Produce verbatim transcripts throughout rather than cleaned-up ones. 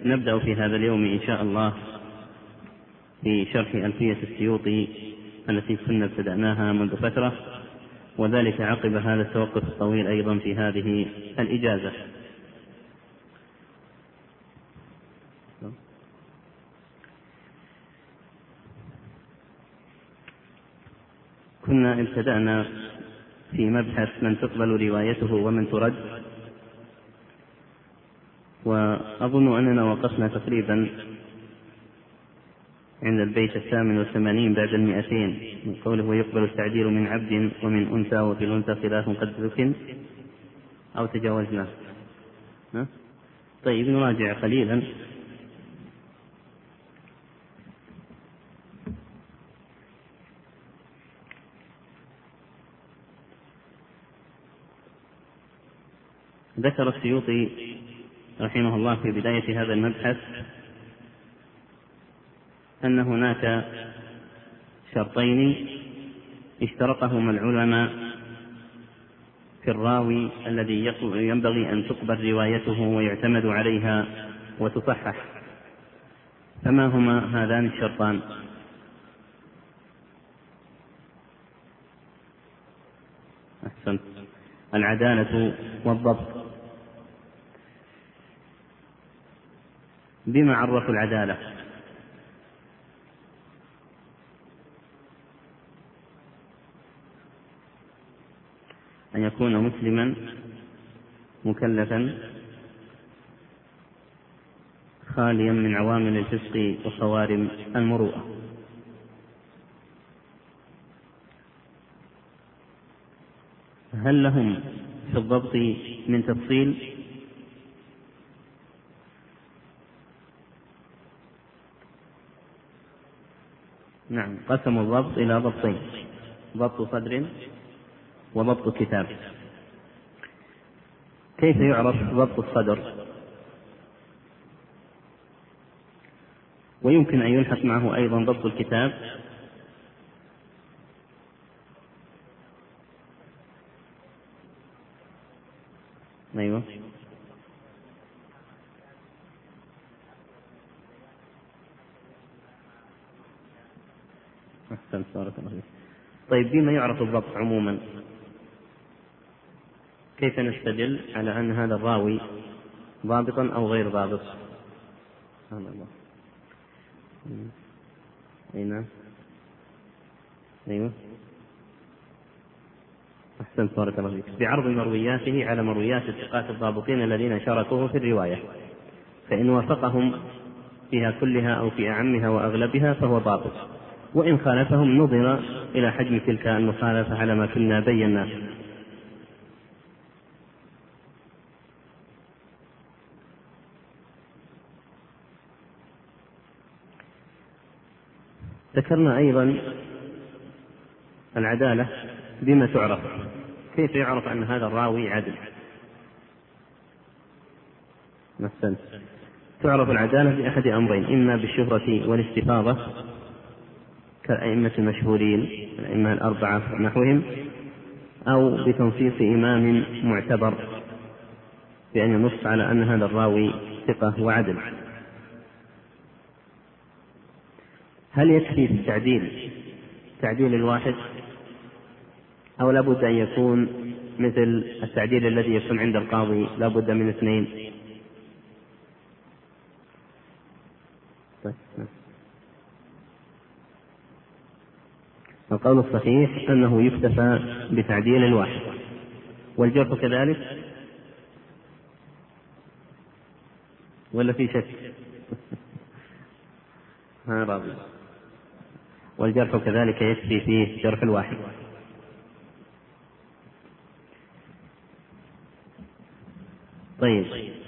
نبدأ في هذا اليوم إن شاء الله في شرح ألفية السيوطي التي كنا ابتدأناها منذ فترة، وذلك عقب هذا التوقف الطويل أيضا في هذه الإجازة. كنا ابتدأنا في مبحث من تقبل روايته ومن ترد، وأظن أننا وقفنا تقريبا عند البيت الثامن والثمانين بعد المئتين من قوله ويقبل التعديل من عبد ومن أنثى وفي الأنثى خلاف قد ذكر، أو تجاوزنا. طيب نراجع قليلا. ذكر السيوطي رحمه الله في بداية هذا المبحث أن هناك شرطين اشترطهما العلماء في الراوي الذي ينبغي أن تقبل روايته ويعتمد عليها وتصحح. فما هما هذان الشرطان؟ أحسنت. العدالة والضبط. بما عرفوا العدالة؟ أن يكون مسلما مكلفا خاليا من عوامل الفسق وصوارم المروءة. هل لهم في الضبط من تفصيل؟ نعم، قسموا الضبط إلى ضبطين: ضبط صدر وضبط كتاب. كيف يعرف ضبط الصدر؟ ويمكن أن يلحق معه أيضا ضبط الكتاب. أيوة. أحسن، بارك الله فيك. طيب بما يعرف الضبط عموما؟ كيف نستدل على أن هذا الراوي ضابطا أو غير ضابط؟ سبحان الله. أي نعم. أيوة. أحسنت، بارك الله فيك. بعرض مروياته على مرويات الثقات الضابطين الذين شاركوه في الرواية، فإن وافقهم فيها كلها أو في أعمها وأغلبها فهو ضابط، وإن خالفهم نظر إلى حجم تلك المخالفة على ما كنا بينا. ذكرنا أيضا العدالة بما تعرف. كيف يعرف أن هذا الراوي عدل؟ مثلا تعرف العدالة بأحد أمرين: إما بالشهرة والاستفاضة كالأئمة المشهورين الأئمة الأربعة ونحوهم، أو بتنصيص إمام معتبر بأن ينص على أن هذا الراوي ثقة وعدل. هل يكفي في التعديل تعديل الواحد، أو لا بد أن يكون مثل التعديل الذي يكون عند القاضي لا بد من اثنين؟ القول الصحيح أنه يكتفى بتعديل الواحد. والجرح كذلك ولا في شك؟ ها راضي. والجرح كذلك يكفي فيه جرح الواحد. طيب،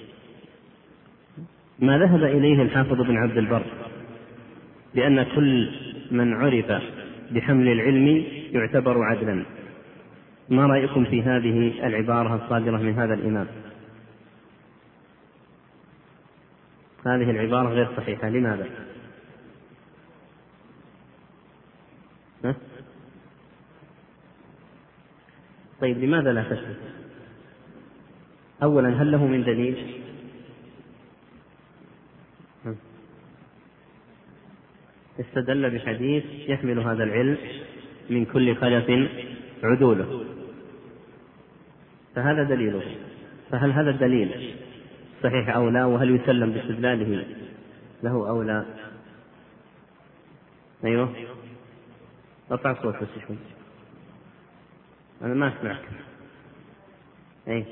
ما ذهب إليه الحافظ بن عبد البر بأن كل من عرف بحمل العلم يعتبر عدلا، ما رأيكم في هذه العبارة الصادرة من هذا الإمام؟ هذه العبارة غير صحيحة. لماذا؟ ها؟ طيب لماذا لا تثبت؟ أولا هل له من دليل؟ استدل بحديث يحمل هذا العلم من كل خلف عدوله، فهذا دليله، فهل هذا الدليل صحيح أو لا؟ وهل يسلم باستدلاله له أو لا؟ أيوه، ارفع صوتك بس شوي، أنا ما أسمعك. أي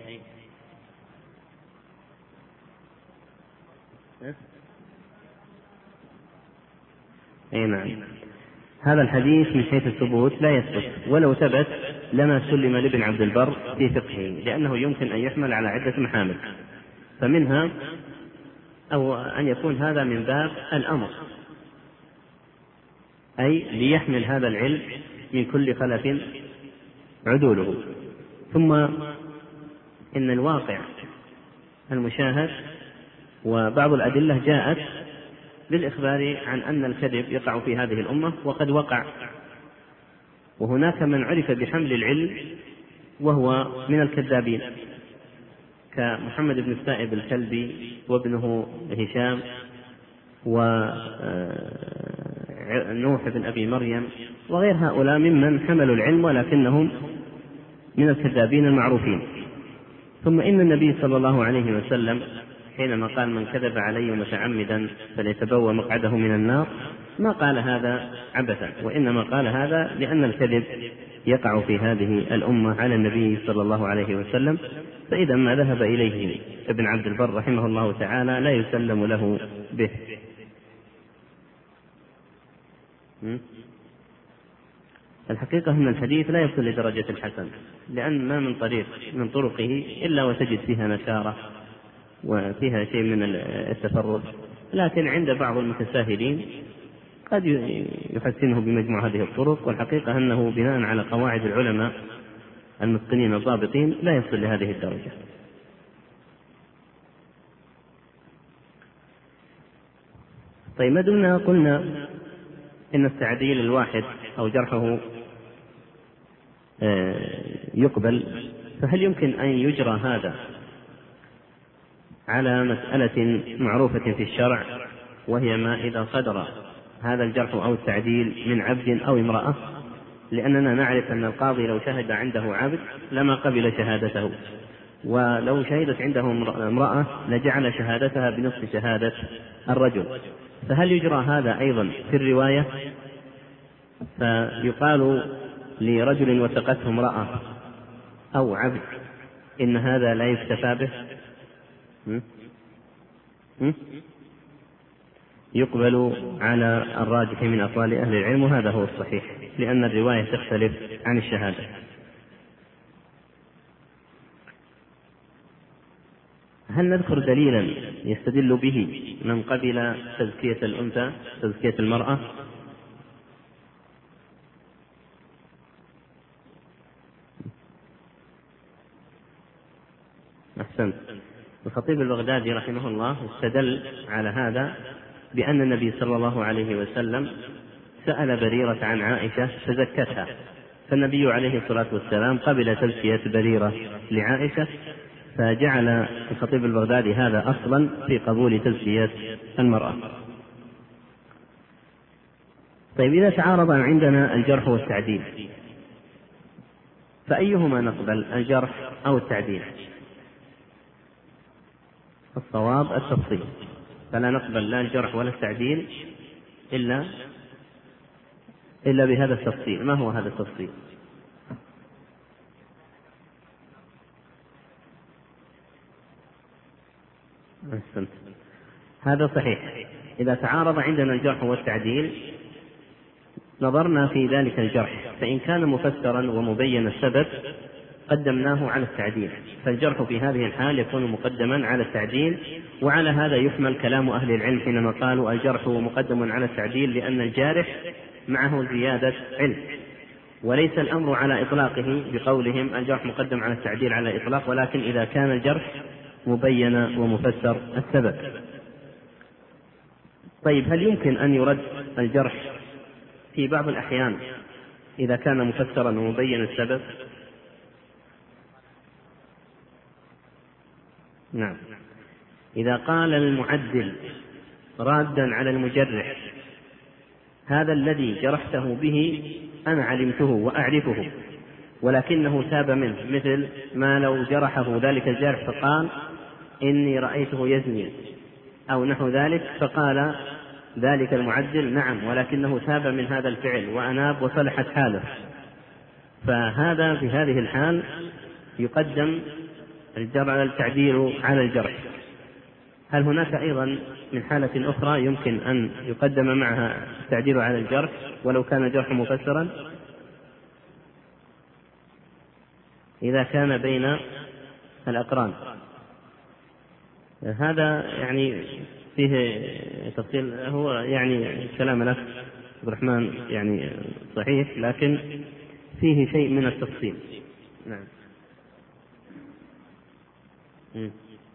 أي نعم، هذا الحديث من حيث الثبوت لا يثبت، ولو ثبت لما سلم لابن عبد البر في فقهه، لأنه يمكن أن يحمل على عدة محامل، فمنها أو أن يكون هذا من باب الأمر، أي ليحمل هذا العلم من كل خلف عدوله. ثم إن الواقع المشاهد وبعض الأدلة جاءت بالإخبار عن أن الكذب يقع في هذه الأمة وقد وقع، وهناك من عرف بحمل العلم وهو من الكذابين كمحمد بن السائب الكلبي وابنه هشام ونوح بن أبي مريم وغير هؤلاء ممن حملوا العلم ولكنهم من الكذابين المعروفين. ثم إن النبي صلى الله عليه وسلم حينما قال من كذب علي متعمدا فليتبوأ مقعده من النار ما قال هذا عبثا، وإنما قال هذا لأن الكذب يقع في هذه الأمة على النبي صلى الله عليه وسلم، فإذا ما ذهب إليه ابن عبد البر رحمه الله تعالى لا يسلم له به. الحقيقة أن الحديث لا يصل لدرجة الحسن، لأن ما من طريق من طرقه إلا وتجد فيها نشارة وفيها شيء من التفرد، لكن عند بعض المتساهلين قد يحسنه بمجموع هذه الطرق، والحقيقة أنه بناء على قواعد العلماء المتقنين الضابطين لا يصل لهذه الدرجة. طيب، ما دمنا قلنا إن التعديل الواحد أو جرحه يقبل، فهل يمكن أن يجرى هذا على مسألة معروفة في الشرع، وهي ما إذا صدر هذا الجرح أو التعديل من عبد أو امرأة؟ لأننا نعرف أن القاضي لو شهد عنده عبد لما قبل شهادته، ولو شهدت عنده امرأة لجعل شهادتها بنصف شهادة الرجل، فهل يجرى هذا أيضا في الرواية؟ فيقال لرجل وثقته امرأة أو عبد إن هذا لا يكتفى به، يقبل على الراجح من أقوال أهل العلم، وهذا هو الصحيح، لأن الرواية تختلف عن الشهادة. هل نذكر دليلا يستدل به من قبل تزكية الأنثى تزكية المرأة؟ أحسنت. الخطيب البغدادي رحمه الله استدل على هذا بأن النبي صلى الله عليه وسلم سأل بريرة عن عائشة فزكتها، فالنبي عليه الصلاة والسلام قبل تزكية بريرة لعائشة، فجعل الخطيب البغدادي هذا أصلا في قبول تزكية المرأة. طيب، إذا تعارض عندنا الجرح والتعديل فأيهما نقبل، الجرح أو التعديل؟ الصواب التفصيل، فلا نقبل لا الجرح ولا التعديل إلا إلا بهذا التفصيل. ما هو هذا التفصيل؟ أحسنت، هذا صحيح. إذا تعارض عندنا الجرح والتعديل نظرنا في ذلك الجرح، فإن كان مفسرا ومبين السبب قدمناه على التعديل، فالجرح في هذه الحال يكون مقدما على التعديل. وعلى هذا يحمل كلام أهل العلم حينما قالوا الجرح مقدم على التعديل، لأن الجارح معه زيادة علم، وليس الأمر على إطلاقه بقولهم الجرح مقدم على التعديل على إطلاق، ولكن إذا كان الجرح مبين ومفسر السبب. طيب، هل يمكن أن يرد الجرح في بعض الأحيان إذا كان مفسرا ومبين السبب؟ نعم، إذا قال المعدل رادا على المجرح: هذا الذي جرحته به أنا علمته وأعرفه ولكنه تاب منه، مثل ما لو جرحه ذلك الجارح فقال إني رأيته يزني أو نحو ذلك، فقال ذلك المعدل: نعم ولكنه تاب من هذا الفعل وأناب وصلحت حاله. فهذا في هذه الحال يقدم التعديل على الجرح. هل هناك أيضا من حالة أخرى يمكن أن يقدم معها التعديل على الجرح ولو كان الجرح مفسرا؟ إذا كان بين الأقران. هذا يعني فيه تفصيل، هو يعني كلام الأخ عبد الرحمن يعني صحيح، لكن فيه شيء من التفصيل. نعم. م.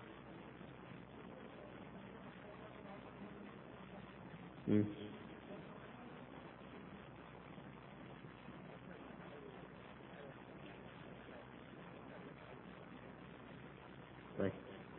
م. طيب.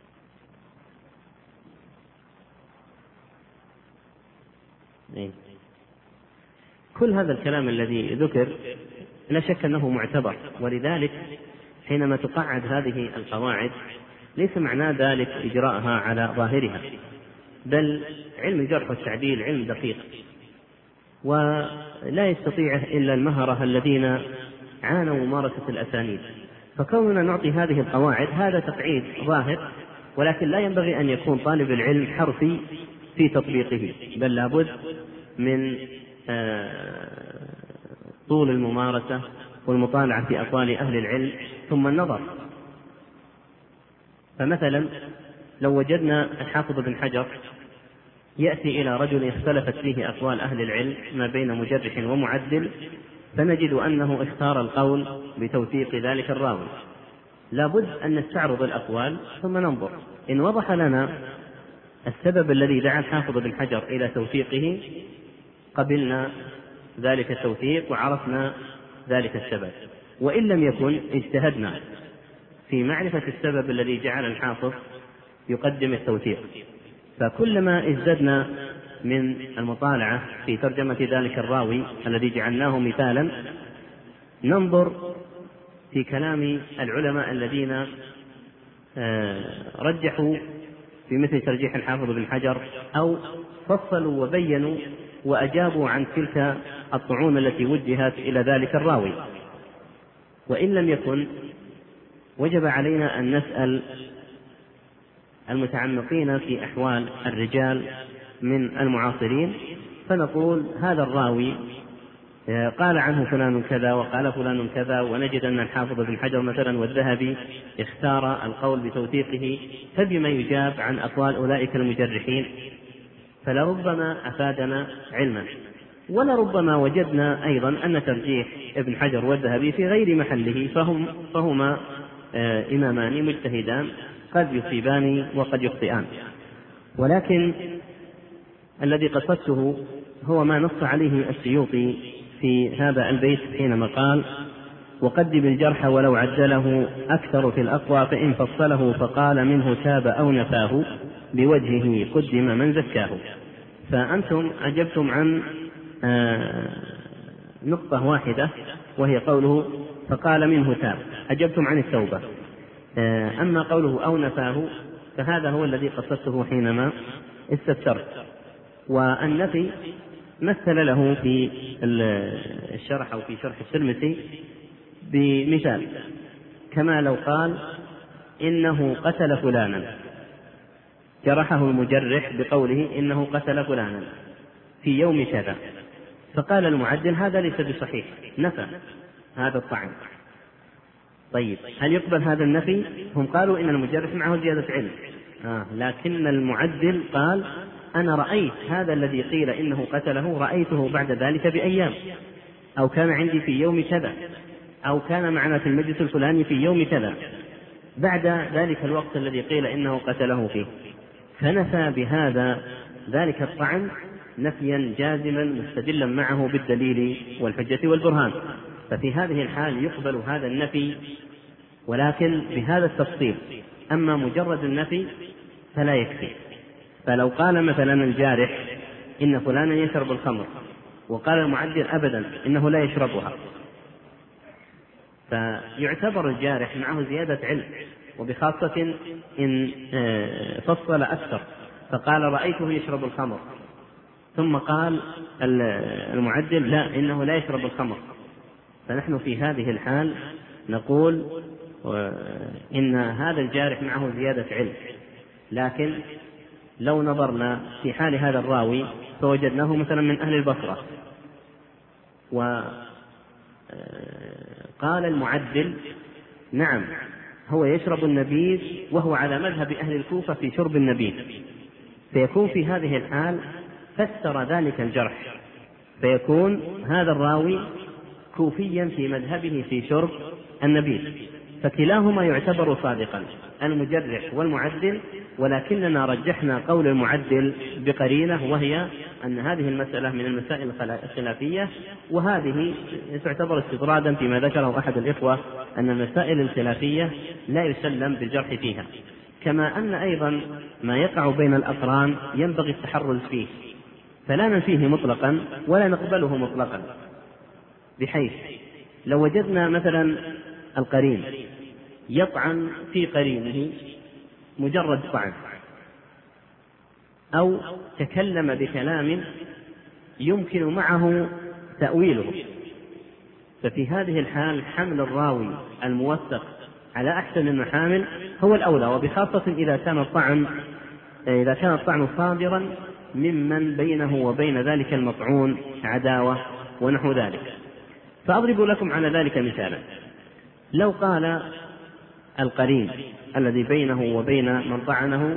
إيه. كل هذا الكلام الذي ذكر لا شك أنه معتبر، ولذلك حينما تقعد هذه القواعد ليس معنى ذلك إجراءها على ظاهرها، بل علم الجرح والتعديل علم دقيق ولا يستطيعه إلا المهرة الذين عانوا ممارسة الأسانيد. فكوننا نعطي هذه القواعد هذا تقعيد ظاهر، ولكن لا ينبغي أن يكون طالب العلم حرفي في تطبيقه، بل لابد من طول الممارسة والمطالعة في أقوال أهل العلم ثم النظر. فمثلا لو وجدنا الحافظ بن حجر يأتي إلى رجل اختلفت فيه أقوال أهل العلم ما بين مجرح ومعدل، فنجد أنه اختار القول بتوثيق ذلك الراوي. لابد أن نستعرض الأقوال ثم ننظر، إن وضح لنا السبب الذي دعا الحافظ بن حجر إلى توثيقه قبلنا ذلك التوثيق وعرفنا ذلك السبب، وإن لم يكن اجتهدنا في معرفة السبب الذي جعل الحافظ يقدم التوثيق. فكلما ازددنا من المطالعة في ترجمة ذلك الراوي الذي جعلناه مثالا ننظر في كلام العلماء الذين رجحوا في مثل ترجيح الحافظ بن حجر أو فصلوا وبينوا وأجابوا عن تلك الطعون التي وجهت إلى ذلك الراوي. وإن لم يكن وجب علينا أن نسأل المتعمقين في أحوال الرجال من المعاصرين، فنقول هذا الراوي قال عنه فلان كذا وقال فلان كذا، ونجد أن الحافظ بن حجر مثلا والذهبي اختار القول بتوثيقه، فبما يجاب عن أقوال أولئك المجرحين؟ فلربما أفادنا علما، ولربما وجدنا أيضا أن ترجيح ابن حجر والذهبي في غير محله، فهم فهما إمامان مجتهدان قد يصيبان وقد يخطئان. ولكن الذي قصدته هو ما نص عليه السيوطي في هذا البيت حينما قال: وقدم الجرح ولو عدله أكثر في الأقوى، فإن فصله فقال منه تاب أو نفاه بوجهه قدم من زكاه. فأنتم أجبتم عن نقطة واحدة وهي قوله فقال منه تاب، أجبتم عن التوبة. أما قوله أو نفاه فهذا هو الذي قصدته حينما استفسرت. والنفي مثل له في الشرح أو في شرح الترمذي بمثال، كما لو قال إنه قتل فلانا، جرحه المجرح بقوله إنه قتل فلانا في يوم كذا، فقال المعدل هذا ليس بصحيح، نفى هذا الطعن. طيب هل يقبل هذا النفي؟ هم قالوا إن المجرح معه زيادة علم، آه لكن المعدل قال أنا رأيت هذا الذي قيل إنه قتله رأيته بعد ذلك بأيام، أو كان عندي في يوم كذا، أو كان معنا في المجلس الفلاني في يوم كذا بعد ذلك الوقت الذي قيل إنه قتله فيه، فنفى بهذا ذلك الطعن نفيا جازما مستدلا معه بالدليل والحجة والبرهان. ففي هذه الحال يقبل هذا النفي، ولكن بهذا التفصيل. أما مجرد النفي فلا يكفي. فلو قال مثلا الجارح إن فلانا يشرب الخمر وقال المعدل أبدا إنه لا يشربها، فيعتبر الجارح معه زيادة علم، وبخاصة إن فصل أكثر فقال رأيته يشرب الخمر ثم قال المعدل لا إنه لا يشرب الخمر، فنحن في هذه الحال نقول إن هذا الجارح معه زيادة علم. لكن لو نظرنا في حال هذا الراوي فوجدناه مثلا من أهل البصرة، وقال المعدل نعم هو يشرب النبيذ وهو على مذهب أهل الكوفة في شرب النبيذ، فيكون في هذه الحال فسر ذلك الجرح، فيكون هذا الراوي كوفيا في مذهبه في شرب النبيذ، فكلاهما يعتبر صادقا المجرح والمعدل، ولكننا رجحنا قول المعدل بقرينة، وهي أن هذه المسألة من المسائل الخلافية، وهذه تعتبر استطرادا فيما ذكره أحد الإخوة أن المسائل الخلافية لا يسلم بالجرح فيها، كما أن أيضا ما يقع بين الأقران ينبغي التحرز فيه، فلا ننفيه مطلقا ولا نقبله مطلقا، بحيث لو وجدنا مثلا القرين يطعن في قرينه مجرد طعن، أو تكلم بكلام يمكن معه تأويله، ففي هذه الحال حمل الراوي الموثق على أحسن المحامل هو الأولى، وبخاصة إذا كان الطعن إذا كان الطعن صادرا ممن بينه وبين ذلك المطعون عداوة ونحو ذلك. فأضرب لكم على ذلك مثالا، لو قال القرين الذي بينه وبين من طعنه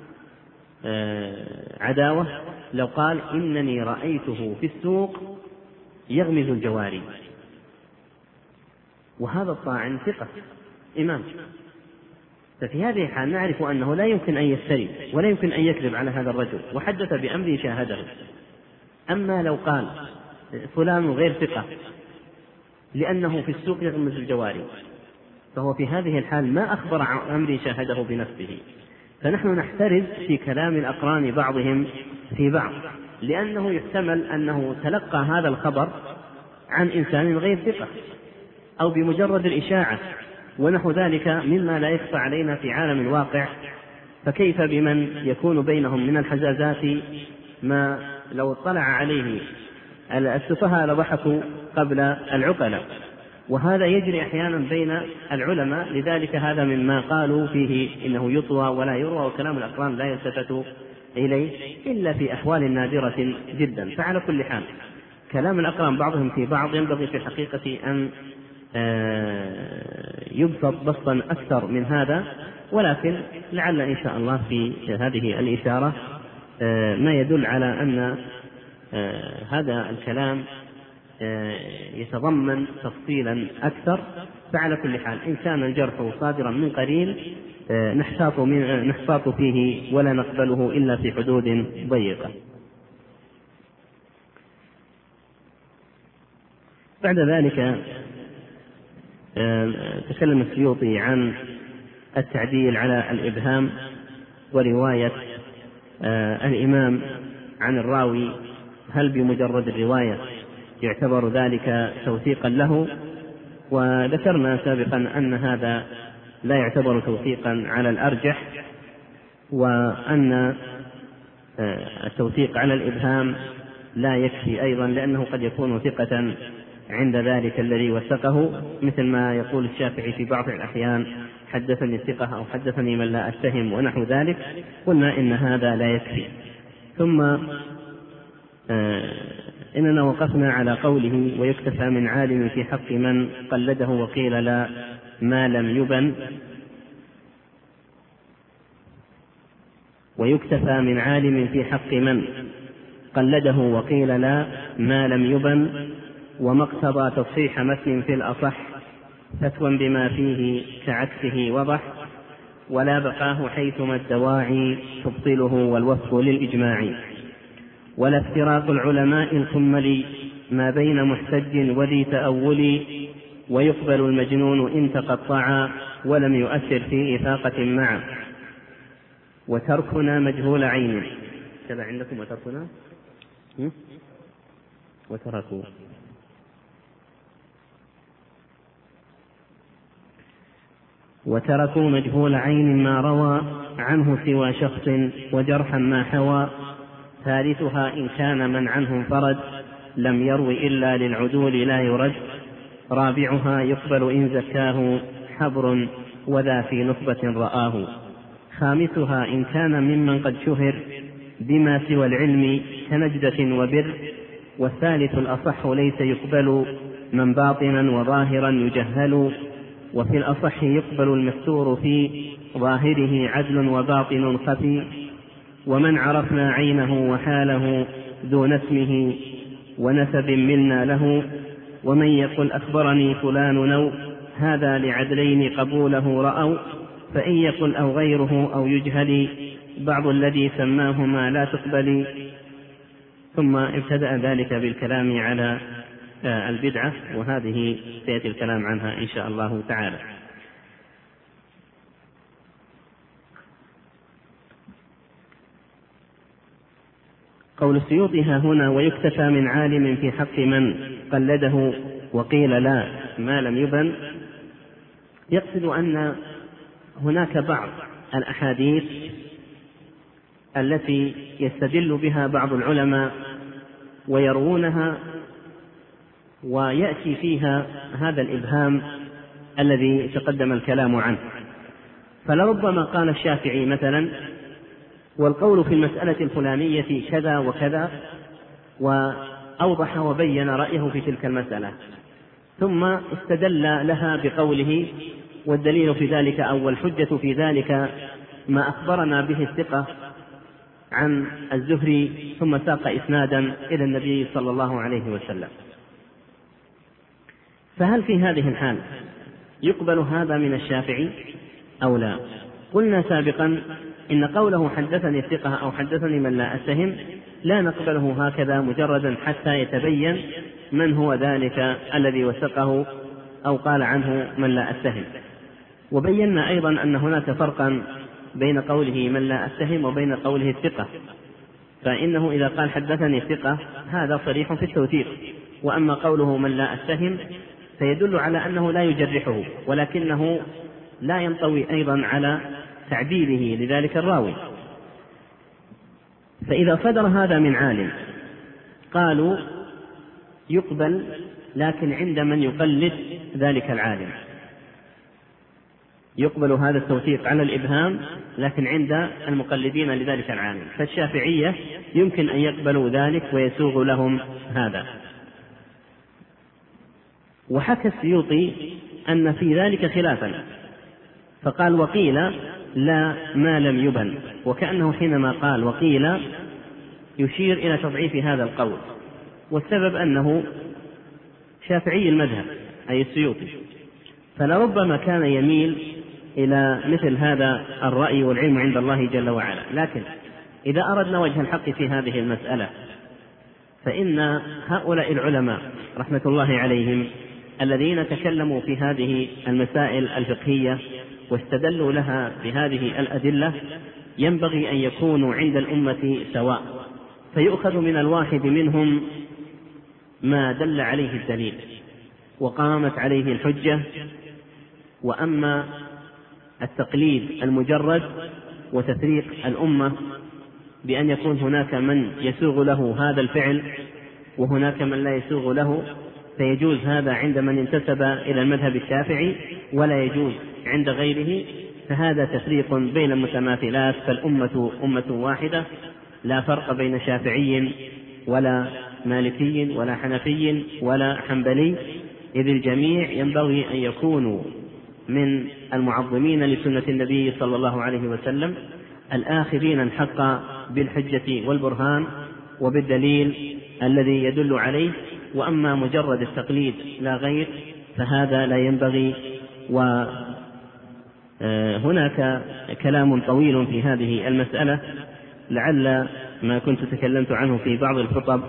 عداوة، لو قال إنني رأيته في السوق يغمز الجواري، وهذا الطاعن ثقة إمام، ففي هذه الحال نعرف أنه لا يمكن أن يفتري ولا يمكن أن يكذب على هذا الرجل وحدث بأمر شاهده. أما لو قال فلان غير ثقة لأنه في السوق يغمز الجواري، فهو في هذه الحال ما أخبر عن أمر شاهده بنفسه، فنحن نحترز في كلام الأقران بعضهم في بعض، لأنه يحتمل أنه تلقى هذا الخبر عن إنسان غير ثقة أو بمجرد الإشاعة ونحو ذلك مما لا يخفى علينا في عالم الواقع، فكيف بمن يكون بينهم من الحزازات ما لو اطلع عليه السفهاء لضحكوا قبل العقلاء، وهذا يجري أحيانا بين العلماء، لذلك هذا مما قالوا فيه إنه يطوى ولا يروى، وكلام الأقران لا يلتفت إليه إلا في أحوال نادرة جدا. فعلى كل حال كلام الأقران بعضهم في بعض ينبغي في الحقيقة أن يبسط بسطا أكثر من هذا، ولكن لعل إن شاء الله في هذه الإشارة ما يدل على أن هذا الكلام يتضمن تفصيلا أكثر. فعلى كل حال إن كان الجرح صادرا من قرين نحتاط, من نحتاط فيه ولا نقبله إلا في حدود ضيقة. بعد ذلك تكلم السيوطي عن التعديل على الإبهام ورواية الإمام عن الراوي، هل بمجرد الرواية يعتبر ذلك توثيقا له؟ وذكرنا سابقا أن هذا لا يعتبر توثيقا على الأرجح، وأن التوثيق على الإبهام لا يكفي أيضا، لأنه قد يكون ثقة عند ذلك الذي وثقه، مثل ما يقول الشافعي في بعض الأحيان حدثني الثقة أو حدثني من لا أتهم ونحو ذلك، قلنا إن هذا لا يكفي. ثم إننا وقفنا على قوله ويكتفى من عالم في حق من قلده وقيل لا ما لم يبن، ويكتفى من عالم في حق من قلده وقيل لا ما لم يبن، وما اقتضى تصحيح متن في الأصح فتوى بما فيه كعكسه وضح، ولا بقاه حيثما الدواعي تبطله والوفق للإجماع، ولا افتراق العلماء الكمل ما بين محتج وذي تأول، ويقبل المجنون إن تقطعا ولم يؤثر في إفاقة معا. وتركنا مجهول عين. كذا عندكم وتركنا وتركوا. وتركوا مجهول عين ما روى عنه سوى شخص وجرحا ما حوى. ثالثها إن كان من عنه انفرد لم يروي إلا للعدول لا يرد. رابعها يقبل إن زكاه حبر وذا في نخبة رآه. خامسها إن كان ممن قد شهر بما سوى العلم كنجدة وبر. والثالث الأصح ليس يقبل من باطنا وظاهرا يجهل. وفي الأصح يقبل المستور في ظاهره عدل وباطن خفي. ومن عرفنا عينه وحاله دون اسمه ونسب منا له. ومن يقل أخبرني فلان نو هذا لعدلين قبوله رأوا. فإن يقل أو غيره أو يجهل بعض الذي سماهما لا تقبل. ثم ابتدأ ذلك بالكلام على البدعة، وهذه سيأتي الكلام عنها إن شاء الله تعالى. قول السيوطي ها هنا: ويكتفى من عالم في حق من قلده وقيل لا ما لم يبن. يقصد أن هناك بعض الأحاديث التي يستدل بها بعض العلماء ويروونها ويأتي فيها هذا الإبهام الذي تقدم الكلام عنه. فلربما قال الشافعي مثلا: والقول في المسألة الفلانية كذا وكذا، وأوضح وبين رأيه في تلك المسألة، ثم استدل لها بقوله: والدليل في ذلك أو الحجة في ذلك ما أخبرنا به الثقة عن الزهري، ثم ساق إسنادا إلى النبي صلى الله عليه وسلم. فهل في هذه الحال يقبل هذا من الشافعي أو لا؟ قلنا سابقا إن قوله حدثني الثقة أو حدثني من لا أتهم لا نقبله هكذا مجردا حتى يتبين من هو ذلك الذي وثقه أو قال عنه من لا أتهم. وبينا أيضا أن هناك فرقا بين قوله من لا أتهم وبين قوله الثقة. فإنه إذا قال حدثني الثقة هذا صريح في التوثيق، وأما قوله من لا أتهم فيدل على أنه لا يجرحه، ولكنه لا ينطوي أيضا على تعديله لذلك الراوي. فإذا صدر هذا من عالم قالوا يقبل، لكن عند من يقلد ذلك العالم يقبل هذا التوثيق على الإبهام، لكن عند المقلدين لذلك العالم. فالشافعية يمكن أن يقبلوا ذلك ويسوغ لهم هذا. وحكى السيوطي أن في ذلك خلافا، فقال: وقيل لا ما لم يبن. وكأنه حينما قال وقيل يشير إلى تضعيف هذا القول، والسبب أنه شافعي المذهب أي السيوطي، فلربما كان يميل إلى مثل هذا الرأي والعلم عند الله جل وعلا. لكن إذا أردنا وجه الحق في هذه المسألة فإن هؤلاء العلماء رحمة الله عليهم الذين تكلموا في هذه المسائل الفقهية واستدلوا لها بهذه الأدلة ينبغي أن يكونوا عند الأمة سواء، فيؤخذ من الواحد منهم ما دل عليه الدليل وقامت عليه الحجة. وأما التقليد المجرد وتفريق الأمة بأن يكون هناك من يسوغ له هذا الفعل وهناك من لا يسوغ له، فيجوز هذا عند من انتسب إلى المذهب الشافعي ولا يجوز عند غيره، فهذا تفريق بين المتماثلات. فالأمة أمة واحدة لا فرق بين شافعي ولا مالكي ولا حنفي ولا حنبلي، إذ الجميع ينبغي أن يكونوا من المعظمين لسنة النبي صلى الله عليه وسلم، الآخذين الحق بالحجة والبرهان وبالدليل الذي يدل عليه. وأما مجرد التقليد لا غير فهذا لا ينبغي. وهناك كلام طويل في هذه المسألة، لعل ما كنت تكلمت عنه في بعض الخطب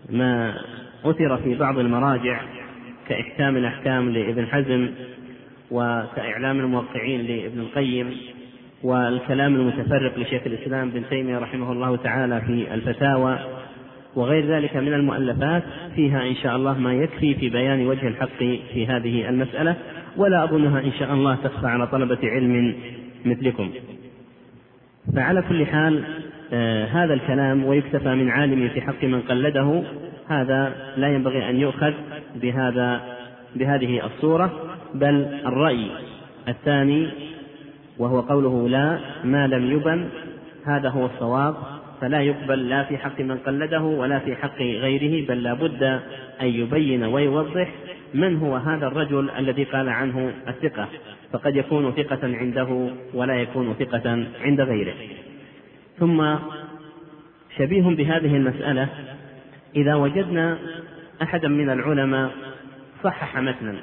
وما أثر في بعض المراجع كإحكام الأحكام لابن حزم وكإعلام الموقعين لابن القيم، والكلام المتفرق لشيخ الإسلام بن تيمية رحمه الله تعالى في الفتاوى، وغير ذلك من المؤلفات فيها إن شاء الله ما يكفي في بيان وجه الحق في هذه المسألة، ولا أظنها إن شاء الله تخفى على طلبة علم مثلكم. فعلى كل حال آه هذا الكلام ويكتفى من عالم في حق من قلده، هذا لا ينبغي أن يؤخذ بهذا بهذه الصورة، بل الرأي الثاني وهو قوله لا ما لم يبن، هذا هو الصواب، فلا يقبل لا في حق من قلده ولا في حق غيره، بل لا بد أن يبين ويوضح من هو هذا الرجل الذي قال عنه الثقة، فقد يكون ثقة عنده ولا يكون ثقة عند غيره. ثم شبيه بهذه المسألة إذا وجدنا أحدا من العلماء صحح متنا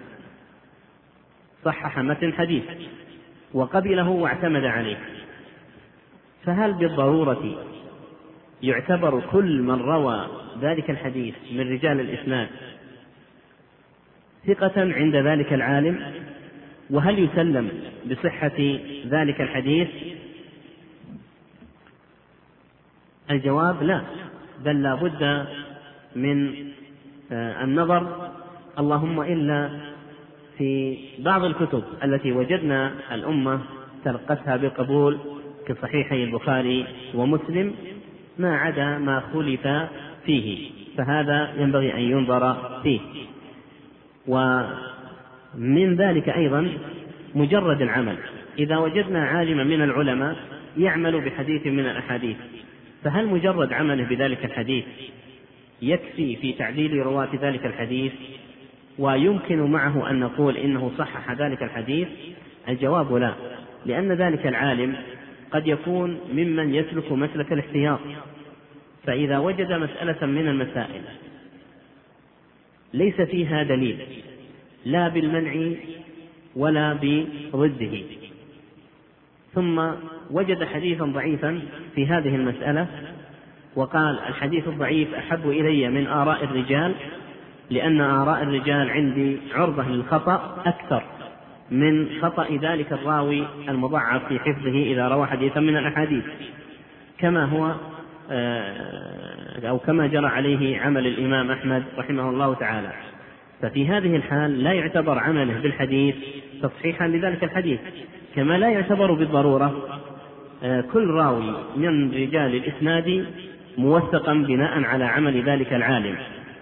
صحح متن حديث وقبله واعتمد عليه، فهل بالضرورة يعتبر كل من روى ذلك الحديث من رجال الإسناد ثقة عند ذلك العالم؟ وهل يسلم بصحة ذلك الحديث؟ الجواب لا، بل لا بد من النظر، اللهم إلا في بعض الكتب التي وجدنا الأمة تلقتها بقبول كصحيحي البخاري ومسلم ما عدا ما خلف فيه، فهذا ينبغي أن ينظر فيه. ومن ذلك أيضا مجرد العمل، إذا وجدنا عالما من العلماء يعمل بحديث من الأحاديث، فهل مجرد عمله بذلك الحديث يكفي في تعديل رواة ذلك الحديث ويمكن معه أن نقول إنه صحح ذلك الحديث؟ الجواب لا، لأن ذلك العالم قد يكون ممن يسلك مسلك الاحتياط، فإذا وجد مسألة من المسائل ليس فيها دليل لا بالمنع ولا بضده، ثم وجد حديثا ضعيفا في هذه المسألة وقال الحديث الضعيف أحب إلي من آراء الرجال، لأن آراء الرجال عندي عرضة للخطأ أكثر من خطأ ذلك الراوي المضعف في حفظه إذا روى حديثا من الأحاديث، كما هو أو كما جرى عليه عمل الإمام أحمد رحمه الله تعالى. ففي هذه الحال لا يعتبر عمله بالحديث تصحيحا لذلك الحديث، كما لا يعتبر بالضرورة كل راوي من رجال الإسناد موثقا بناء على عمل ذلك العالم.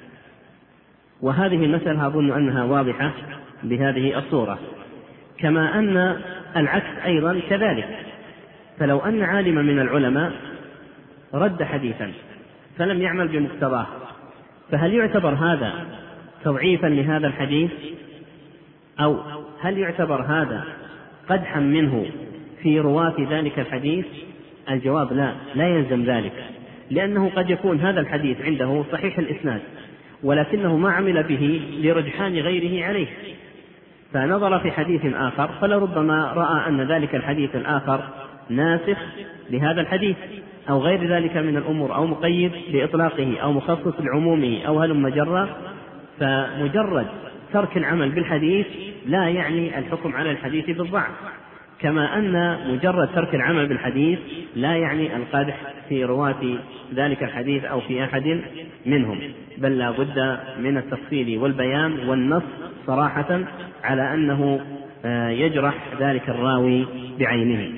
وهذه المسألة أظن أنها واضحة بهذه الصورة، كما أن العكس أيضا كذلك. فلو أن عالما من العلماء رد حديثا فلم يعمل بمقتضاه، فهل يعتبر هذا تضعيفا لهذا الحديث؟ أو هل يعتبر هذا قدحا منه في رواة ذلك الحديث؟ الجواب لا، لا يلزم ذلك، لأنه قد يكون هذا الحديث عنده صحيح الإسناد ولكنه ما عمل به لرجحان غيره عليه، فنظر في حديث آخر فلربما رأى أن ذلك الحديث الآخر ناسخ لهذا الحديث أو غير ذلك من الأمور، أو مقيد بإطلاقه أو مخصص بعمومه أو هلم جرا. فمجرد ترك العمل بالحديث لا يعني الحكم على الحديث بالضعف، كما أن مجرد ترك العمل بالحديث لا يعني القادح في رواة ذلك الحديث أو في أحد منهم، بل لا بد من التفصيل والبيان والنص صراحة على أنه يجرح ذلك الراوي بعينه.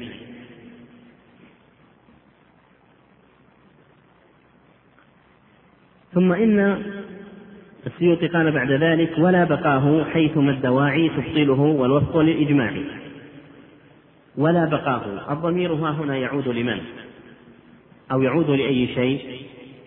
ثم إن السيوطي قال بعد ذلك: ولا بقاه حيثما الدواعي تبطله والوفق للإجماع. ولا بقاه، الضمير ها هنا يعود لمن أو يعود لأي شيء؟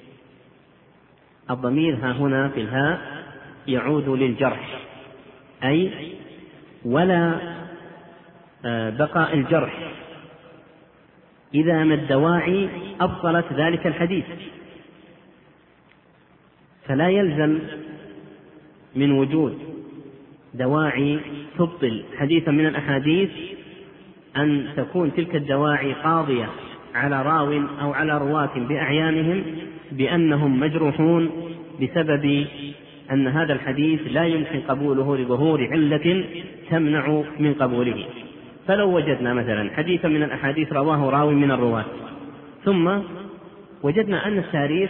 الضمير ها هنا في الهاء يعود للجرح، أي ولا بقاء الجرح إذا ما الدواعي أبطلت ذلك الحديث، فلا يلزم من وجود دواعي تبطل حديثا من الأحاديث أن تكون تلك الدواعي قاضية على راو أو على رواة بأعيانهم بأنهم مجروحون بسبب أن هذا الحديث لا يمكن قبوله لظهور علة تمنع من قبوله. فلو وجدنا مثلا حديثا من الأحاديث رواه راوي من الرواة، ثم وجدنا أن التاريخ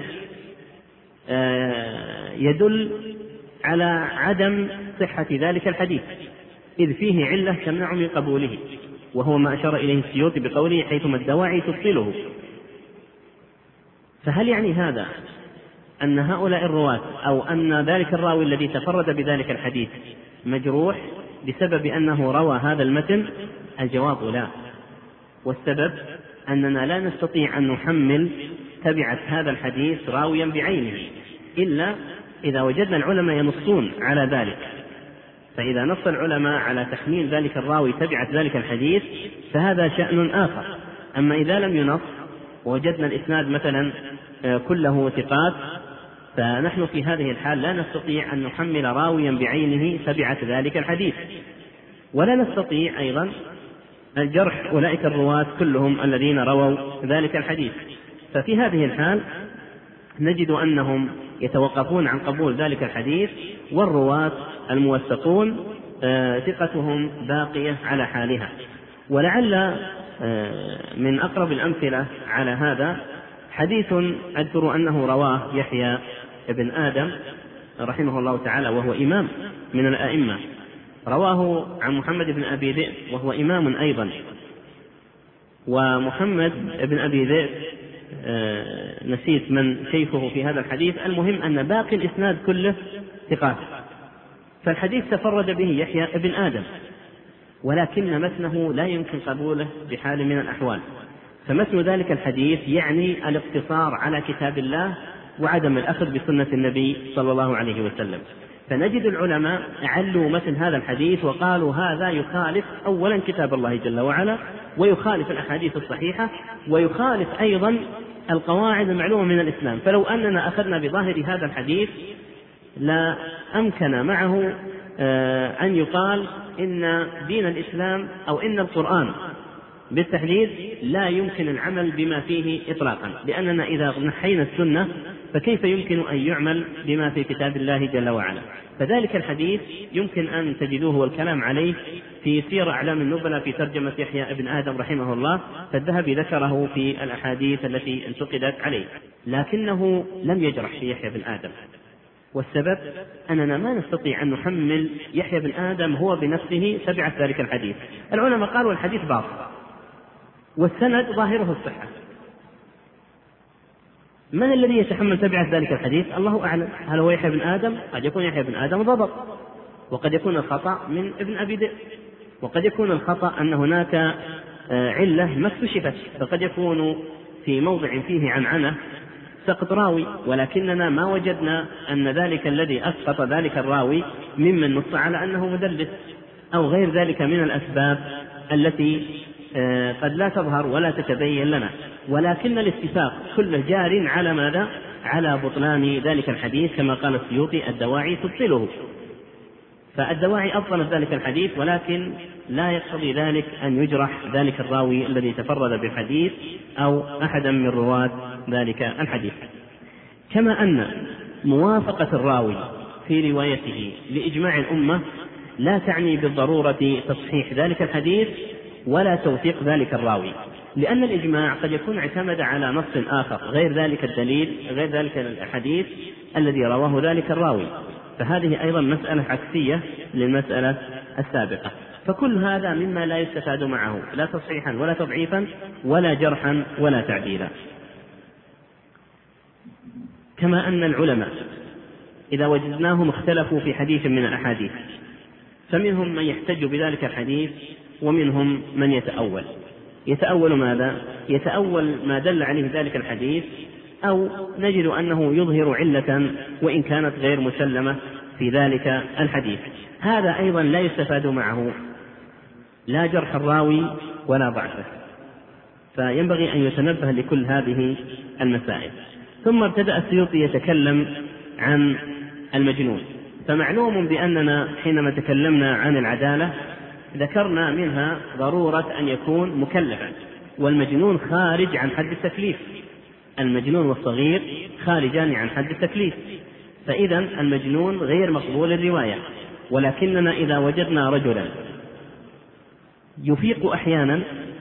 يدل على عدم صحة ذلك الحديث إذ فيه علة تمنع من قبوله، وهو ما أشار إليه السيوطي بقوله حيثما الدواعي تبطله. فهل يعني هذا أن هؤلاء الرواة أو أن ذلك الراوي الذي تفرد بذلك الحديث مجروح بسبب أنه روى هذا المتن؟ الجواب لا، والسبب أننا لا نستطيع أن نحمل تبعة هذا الحديث راويا بعينه إلا إذا وجدنا العلماء ينصون على ذلك. فإذا نص العلماء على تحميل ذلك الراوي تبعة ذلك الحديث فهذا شأن آخر. أما إذا لم ينص ووجدنا الإسناد مثلا كله ثقات، فنحن في هذه الحال لا نستطيع أن نحمل راويا بعينه تبعة ذلك الحديث، ولا نستطيع أيضا الجرح أولئك الرواة كلهم الذين رووا ذلك الحديث. ففي هذه الحال نجد أنهم يتوقفون عن قبول ذلك الحديث، والرواة الموثقون ثقتهم باقية على حالها. ولعل من أقرب الأمثلة على هذا حديث أذكر أنه رواه يحيى بن آدم رحمه الله تعالى وهو إمام من الأئمة، رواه عن محمد بن أبي ذئب وهو إمام أيضا. ومحمد بن أبي ذئب آه نسيت من شيخه في هذا الحديث، المهم أن باقي الإسناد كله ثقات، فالحديث تفرد به يحيى بن آدم، ولكن متنه لا يمكن قبوله بحال من الأحوال. فمتن ذلك الحديث يعني الاقتصار على كتاب الله وعدم الأخذ بسنة النبي صلى الله عليه وسلم. فنجد العلماء علوا متن هذا الحديث وقالوا هذا يخالف أولا كتاب الله جل وعلا، ويخالف الأحاديث الصحيحة، ويخالف أيضا القواعد المعلومة من الإسلام. فلو أننا أخذنا بظاهر هذا الحديث لا أمكن معه أن يقال إن دين الإسلام أو إن القرآن بالتحديد لا يمكن العمل بما فيه إطلاقا، لأننا إذا نحينا السنة فكيف يمكن أن يعمل بما في كتاب الله جل وعلا؟ فذلك الحديث يمكن أن تجدوه والكلام عليه في سير أعلام النبلاء في ترجمة يحيى بن آدم رحمه الله، فالذهبي ذكره في الأحاديث التي انتقدت عليه، لكنه لم يجرح في يحيى بن آدم. والسبب أننا ما نستطيع أن نحمل يحيى بن آدم هو بنفسه تبعة ذلك الحديث. العلماء قالوا الحديث باطل والسند ظاهره الصحة، من الذي يتحمل تبعة ذلك الحديث؟ الله أعلم. هل هو يحيى بن آدم؟ قد يكون يحيى بن آدم ضبط، وقد يكون الخطأ من ابن أبي ذئب، وقد يكون الخطأ أن هناك علة ما اكتشفت، فقد يكون في موضع فيه عنعنة سقط راوي، ولكننا ما وجدنا أن ذلك الذي أسقط ذلك الراوي ممن نص على أنه مدلس أو غير ذلك من الأسباب التي قد لا تظهر ولا تتبين لنا. ولكن الاتفاق كله جار على ماذا؟ على بطلان ذلك الحديث، كما قال السيوطي الدواعي تبطله. فالدواعي أبطلت ذلك الحديث، ولكن لا يقتضي ذلك أن يجرح ذلك الراوي الذي تفرد بالحديث أو أحدا من رواة ذلك الحديث. كما أن موافقة الراوي في روايته لإجماع الأمة لا تعني بالضرورة تصحيح ذلك الحديث ولا توثيق ذلك الراوي، لأن الإجماع قد يكون اعتمد على نص آخر غير ذلك الدليل غير ذلك الحديث الذي رواه ذلك الراوي، فهذه أيضا مسألة عكسية للمسألة السابقة. فكل هذا مما لا يستفاد معه لا تصحيحا ولا تضعيفا ولا جرحا ولا تعديلا. كما أن العلماء إذا وجدناهم اختلفوا في حديث من الأحاديث، فمنهم من يحتج بذلك الحديث ومنهم من يتأول. يتأول ماذا؟ يتأول ما دل عليه ذلك الحديث، أو نجد أنه يظهر علة وإن كانت غير مسلمة في ذلك الحديث. هذا أيضا لا يستفاد معه لا جرح الراوي ولا ضعفه، فينبغي أن يتنبه لكل هذه المسائل. ثم ابتدأ السيوطي يتكلم عن المجنون. فمعلوم بأننا حينما تكلمنا عن العدالة ذكرنا منها ضرورة أن يكون مكلفا، والمجنون خارج عن حد التكليف، المجنون والصغير خارجان عن حد التكليف. فإذا المجنون غير مقبول الرواية. ولكننا إذا وجدنا رجلا يفيق أحيانا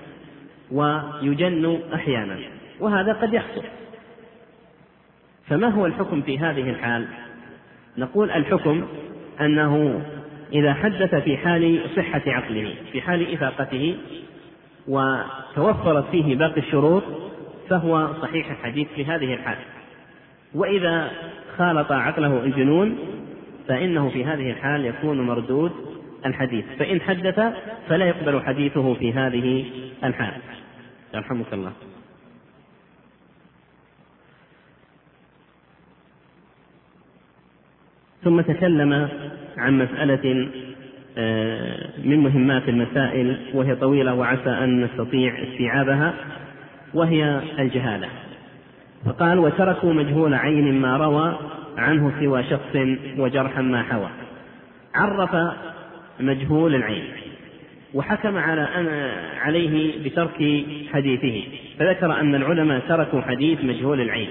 ويجن أحيانا، وهذا قد يحصل، فما هو الحكم في هذه الحال؟ نقول الحكم أنه إذا حدث في حال صحة عقله، في حال إفاقته، وتوفرت فيه باقي الشروط، فهو صحيح الحديث في هذه الحال. وإذا خالط عقله الجنون فإنه في هذه الحال يكون مردود الحديث، فإن حدث فلا يقبل حديثه في هذه الحال. يرحمك الله. ثم تكلم عن مسألة من مهمات المسائل وهي طويلة وعسى أن نستطيع استيعابها، وهي الجهالة. فقال: وتركوا مجهول عين ما روى عنه سوى شخص وجرحا ما حوى. عرف مجهول العين وحكم على أن عليه بترك حديثه، فذكر أن العلماء تركوا حديث مجهول العين،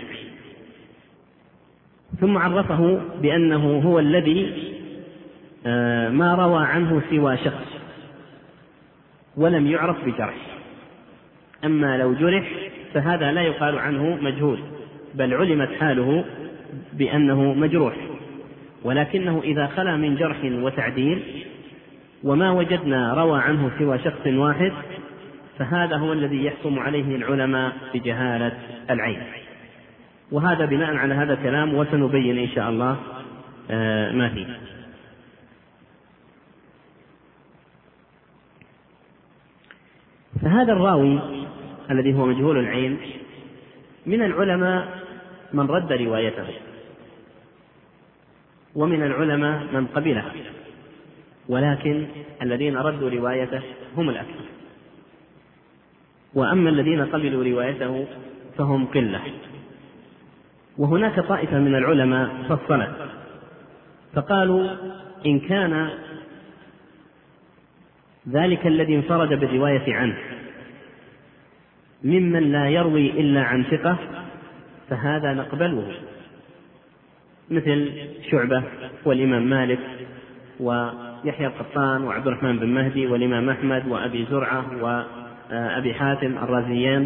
ثم عرفه بأنه هو الذي ما روى عنه سوى شخص ولم يعرف بجرح. أما لو جرح فهذا لا يقال عنه مجهول، بل علمت حاله بأنه مجروح. ولكنه إذا خلا من جرح وتعديل وما وجدنا روى عنه سوى شخص واحد، فهذا هو الذي يحكم عليه العلماء بجهالة العين. وهذا بناء على هذا الكلام، وسنبين إن شاء الله ما فيه. فهذا الراوي الذي هو مجهول العين من العلماء من رد روايته، ومن العلماء من قبله، ولكن الذين ردوا روايته هم الأكثر، وأما الذين قبلوا روايته فهم قلة. وهناك طائفة من العلماء فصلت فقالوا: إن كان ذلك الذي انفرد بالرواية عنه ممن لا يروي إلا عن ثقة فهذا نقبله، مثل شعبة والإمام مالك ويحيى القطان وعبد الرحمن بن مهدي والإمام أحمد وأبي زرعة وأبي حاتم الرازيان،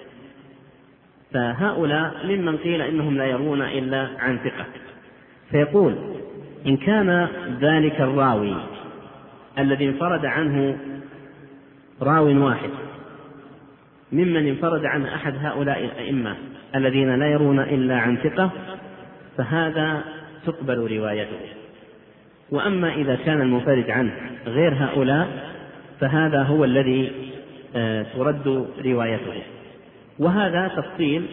فهؤلاء ممن قيل إنهم لا يروون إلا عن ثقة. فيقول: إن كان ذلك الراوي الذي انفرد عنه راو واحد ممن انفرد عنه أحد هؤلاء الأئمة الذين لا يرون إلا عن ثقة فهذا تقبل روايته. وأما إذا كان المنفرد عنه غير هؤلاء فهذا هو الذي ترد روايته. وهذا تفصيل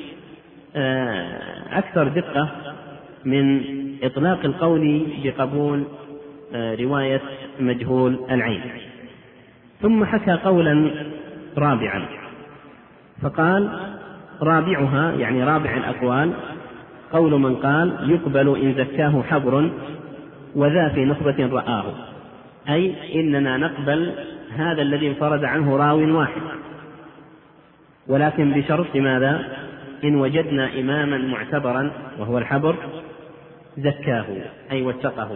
أكثر دقة من إطلاق القول بقبول رواية مجهول العين. ثم حكى قولا رابعا فقال: رابعها يعني رابع الأقوال قول من قال: يقبل إن زكاه حبر وذا في نخبة رآه، أي إننا نقبل هذا الذي انفرد عنه راو واحد، ولكن بشرط ماذا؟ إن وجدنا إماما معتبرا وهو الحبر زكاه أي وثقه.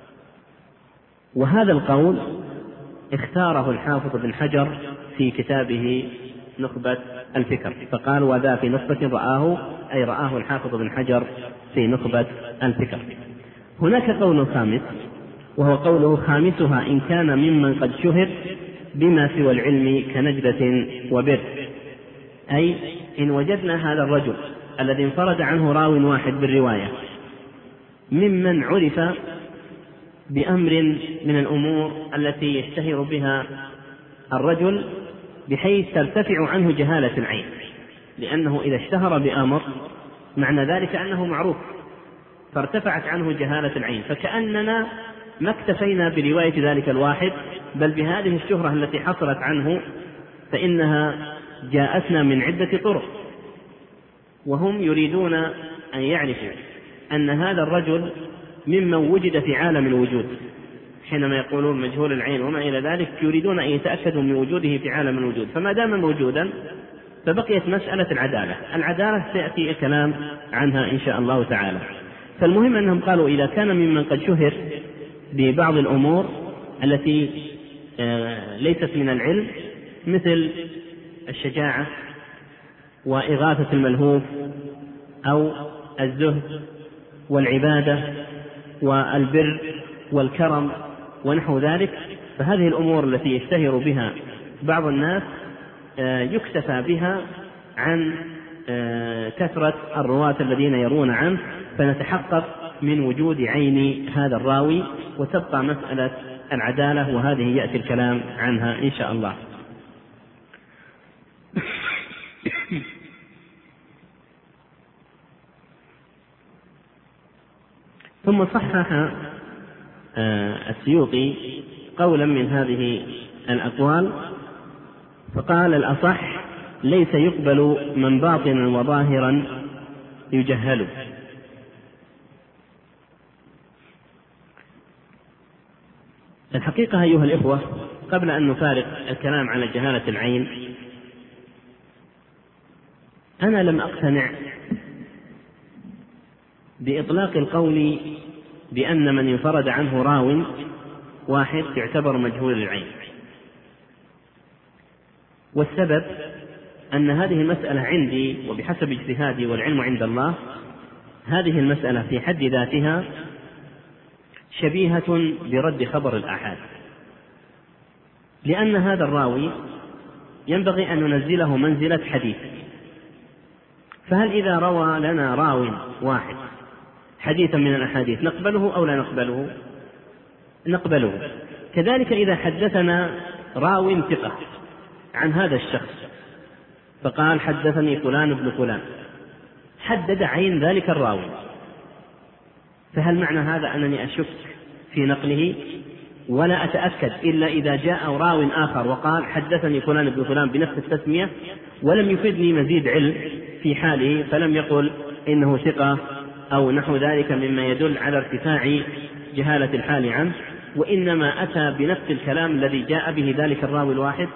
وهذا القول اختاره الحافظ بن حجر في كتابه نخبة الفكر، فقال: وذا في نخبة رآه، أي رآه الحافظ بن حجر في نخبة الفكر. هناك قول خامس وهو قوله: خامسها إن كان ممن قد شهر بما سوى العلم كنجدة وبر، أي إن وجدنا هذا الرجل الذي انفرد عنه راو واحد بالرواية ممن عرف بأمر من الأمور التي يشتهر بها الرجل بحيث ترتفع عنه جهالة العين، لأنه إذا اشتهر بأمر معنى ذلك أنه معروف، فارتفعت عنه جهالة العين، فكأننا ما اكتفينا برواية ذلك الواحد، بل بهذه الشهرة التي حصلت عنه فإنها جاءتنا من عدة طرق. وهم يريدون أن يعرفوا أن هذا الرجل ممن وجد في عالم الوجود، حينما يقولون مجهول العين وما إلى ذلك يريدون أن يتأكدوا من وجوده في عالم الوجود، فما دام موجودا فبقيت مسألة العدالة. العدالة سيأتي الكلام عنها إن شاء الله تعالى. فالمهم أنهم قالوا إذا كان ممن قد شهر ببعض الأمور التي ليست من العلم مثل الشجاعة وإغاثة الملهوف أو الزهد والعبادة والبر والكرم ونحو ذلك، فهذه الأمور التي يشتهر بها بعض الناس يكتفى بها عن كثرة الرواة الذين يرون عنه، فنتحقق من وجود عين هذا الراوي، وتبقى مسألة العدالة، وهذه يأتي الكلام عنها إن شاء الله. ثم صحح السيوطي قولا من هذه الأقوال فقال: الأصح ليس يقبل من باطنا وظاهرا يجهل. الحقيقة أيها الإخوة، قبل أن نفارق الكلام على جهالة العين، أنا لم أقتنع بإطلاق القول بأن من انفرد عنه راو واحد يعتبر مجهول العين، والسبب أن هذه المسألة عندي وبحسب اجتهادي والعلم عند الله، هذه المسألة في حد ذاتها شبيهة برد خبر الآحاد، لأن هذا الراوي ينبغي أن ننزله منزلة حديث، فهل إذا روى لنا راو واحد حديثا من الأحاديث نقبله أو لا نقبله؟ نقبله. كذلك إذا حدثنا راو ثقة عن هذا الشخص فقال: حدثني فلان ابن فلان، حدد عين ذلك الراوي، فهل معنى هذا أنني أشك في نقله ولا أتأكد إلا إذا جاء راو آخر وقال: حدثني فلان ابن فلان بنفس التسمية، ولم يفيدني مزيد علم في حاله، فلم يقل إنه ثقة أو نحو ذلك مما يدل على ارتفاع جهالة الحال عنه، وإنما أتى بنفس الكلام الذي جاء به ذلك الراوي الواحد؟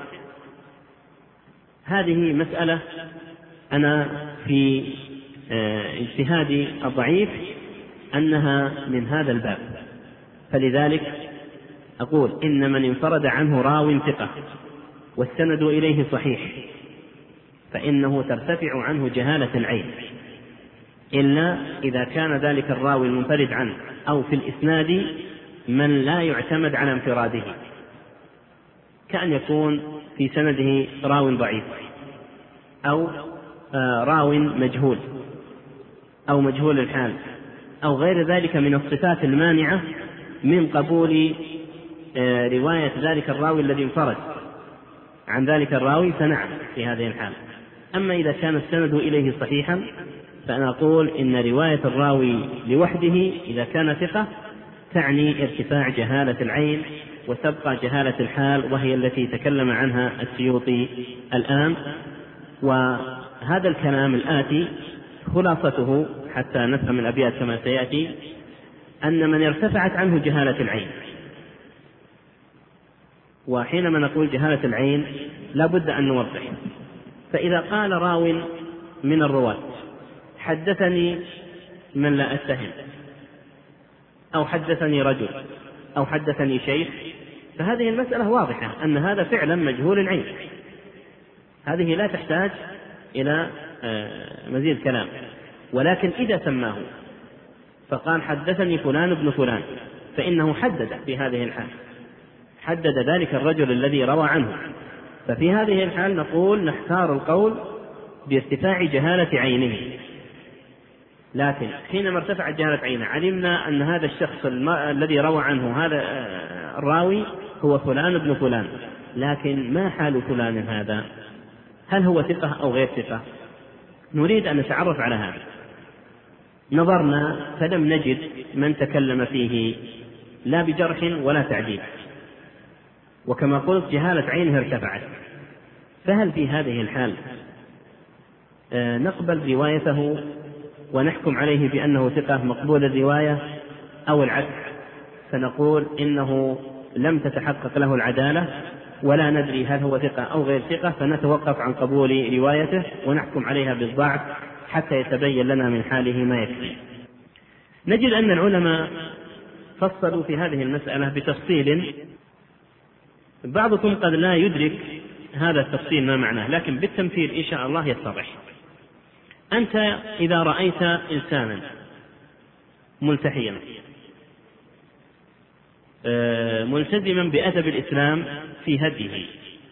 هذه مسألة أنا في اجتهادي الضعيف أنها من هذا الباب، فلذلك أقول إن من انفرد عنه راو ثقة والسند إليه صحيح فإنه ترتفع عنه جهالة العين، إلا إذا كان ذلك الراوي المنفرد عنه أو في الإسناد من لا يعتمد على انفراده، كأن يكون في سنده راو ضعيف أو راو مجهول أو مجهول الحال أو غير ذلك من الصفات المانعة من قبول رواية ذلك الراوي الذي انفرد عن ذلك الراوي، فنعم في هذه الحال. أما إذا كان السند إليه صحيحا فأنا أقول إن رواية الراوي لوحده إذا كان ثقة تعني ارتفاع جهالة العين وتبقى جهالة الحال، وهي التي تكلم عنها السيوطي الآن. وهذا الكلام الآتي خلاصته حتى نفهم الأبيات كما سيأتي، أن من ارتفعت عنه جهالة العين، وحينما نقول جهالة العين لا بد أن نوضح، فإذا قال راو من الرواة: حدثني من لا أتهم، أو حدثني رجل، أو حدثني شيخ، فهذه المسألة واضحة أن هذا فعلا مجهول العين، هذه لا تحتاج إلى مزيد كلام. ولكن إذا سماه فقال: حدثني فلان ابن فلان، فإنه حدد في هذه الحال، حدد ذلك الرجل الذي روى عنه، ففي هذه الحال نقول نختار القول بارتفاع جهالة عينه. لكن حينما ارتفعت جهالة عينه علمنا أن هذا الشخص الذي روى عنه هذا الراوي هو فلان ابن فلان، لكن ما حال فلان هذا؟ هل هو ثقة أو غير ثقة؟ نريد أن نتعرف على هذا. نظرنا فلم نجد من تكلم فيه لا بجرح ولا تعديل، وكما قلت جهالة عينه ارتفعت، فهل في هذه الحال آه نقبل روايته ونحكم عليه بأنه ثقة مقبول الرواية، أو العكس فنقول إنه لم تتحقق له العدالة ولا ندري هل هو ثقة أو غير ثقة، فنتوقف عن قبول روايته ونحكم عليها بالضعف حتى يتبين لنا من حاله ما يكفي؟ نجد أن العلماء فصلوا في هذه المسألة بتفصيل، بعضكم قد لا يدرك هذا التفصيل ما معناه، لكن بالتمثيل إن شاء الله يتضح. أنت إذا رأيت إنسانا ملتحيا ملتزما بأدب الإسلام في هديه،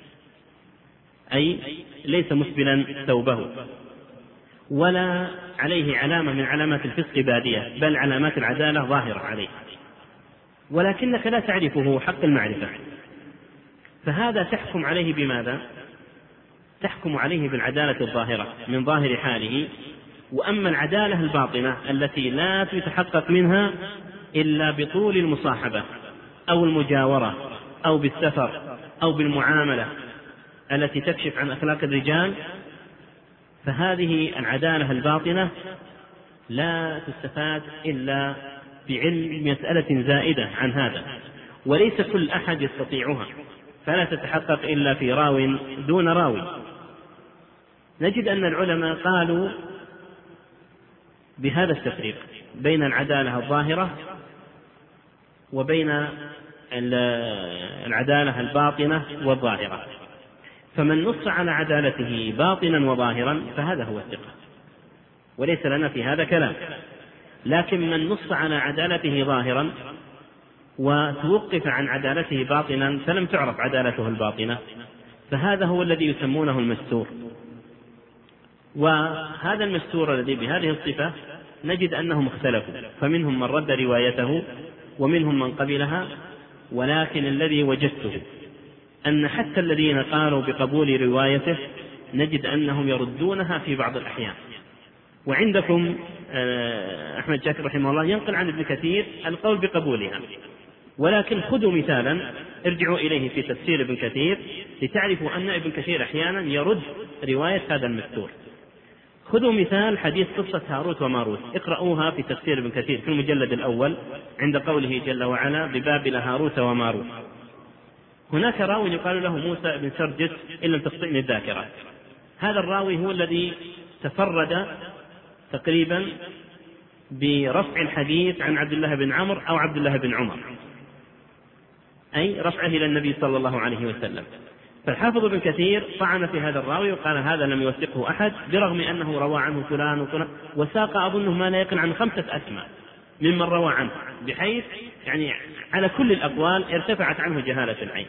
أي ليس مسبلا ثوبه ولا عليه علامة من علامات الفسق بادية، بل علامات العدالة ظاهرة عليه، ولكنك لا تعرفه حق المعرفة، فهذا تحكم عليه بماذا؟ تحكم عليه بالعدالة الظاهرة من ظاهر حاله. وأما العدالة الباطنة التي لا تتحقق منها إلا بطول المصاحبة أو المجاورة أو بالسفر أو بالمعاملة التي تكشف عن أخلاق الرجال، فهذه العدالة الباطنة لا تستفاد إلا بعلم مسألة زائدة عن هذا، وليس كل أحد يستطيعها، فلا تتحقق إلا في راو دون راوي. نجد أن العلماء قالوا بهذا التفريق بين العدالة الظاهرة وبين العدالة الباطنة والظاهرة، فمن نص على عدالته باطنا وظاهرا فهذا هو الثقة، وليس لنا في هذا كلام. لكن من نص على عدالته ظاهرا وتوقف عن عدالته باطنا فلم تعرف عدالته الباطنة، فهذا هو الذي يسمونه المستور. وهذا المستور الذي بهذه الصفة نجد أنهم اختلفوا، فمنهم من رد روايته ومنهم من قبلها، ولكن الذي وجدته أن حتى الذين قالوا بقبول روايته نجد أنهم يردونها في بعض الأحيان. وعندكم أحمد شاكر رحمه الله ينقل عن ابن كثير القول بقبولها، ولكن خذوا مثالا ارجعوا إليه في تفسير ابن كثير لتعرفوا أن ابن كثير أحيانا يرد رواية هذا المستور. خذوا مثال حديث قصة هاروت وماروت، اقرأوها في تفسير ابن كثير في المجلد الأول عند قوله جل وعلا ببابل هاروت وماروت. هناك راوي يقال له موسى بن سرجس إن لم تخطئني الذاكرة، هذا الراوي هو الذي تفرد تقريبا برفع الحديث عن عبد الله بن عمرو أو عبد الله بن عمر، أي رفعه إلى النبي صلى الله عليه وسلم. فالحافظ ابن كثير طعن في هذا الراوي وقال هذا لم يوثقه أحد، برغم أنه روى عنه فلان وفلان، وساق أظنه ما لا يقل عن خمسة أسماء ممن روى عنه، بحيث يعني على كل الأقوال ارتفعت عنه جهالة العين،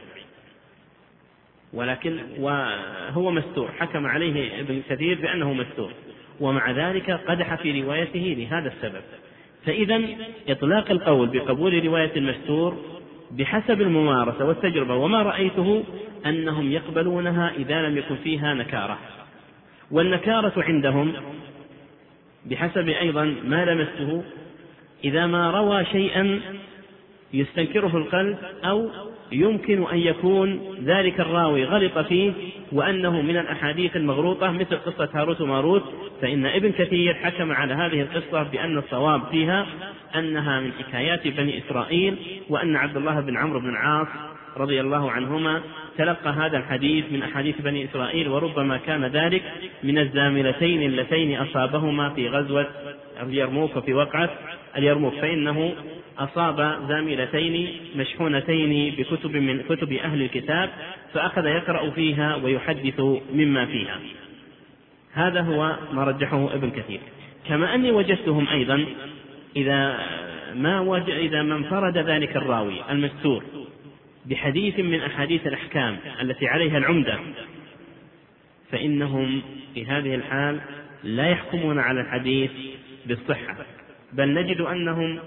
ولكن وهو مستور، حكم عليه ابن كثير بأنه مستور، ومع ذلك قدح في روايته لهذا السبب. فإذا إطلاق القول بقبول رواية المستور بحسب الممارسة والتجربة وما رأيته أنهم يقبلونها إذا لم يكن فيها نكارة، والنكارة عندهم بحسب أيضا ما لمسته إذا ما روى شيئا يستنكره القلب أو يمكن أن يكون ذلك الراوي غلط فيه وأنه من الأحاديث المغلوطة مثل قصة هاروت وماروت، فإن ابن كثير حكم على هذه القصة بأن الصواب فيها أنها من حكايات بني إسرائيل، وأن عبد الله بن عمرو بن العاص رضي الله عنهما تلقى هذا الحديث من أحاديث بني إسرائيل، وربما كان ذلك من الزاملتين اللتين أصابهما في غزوة اليرموك وفي وقعة اليرموك، فإنه أصاب زاملتين مشحونتين بكتب من كتب أهل الكتاب، فأخذ يقرأ فيها ويحدث مما فيها. هذا هو ما رجحه ابن كثير. كما أني وجدتهم أيضا إذا ما, وجد إذا ما انفرد ذلك الراوي المستور بحديث من أحاديث الأحكام التي عليها العمدة، فإنهم في هذه الحال لا يحكمون على الحديث بالصحة، بل نجد أنهم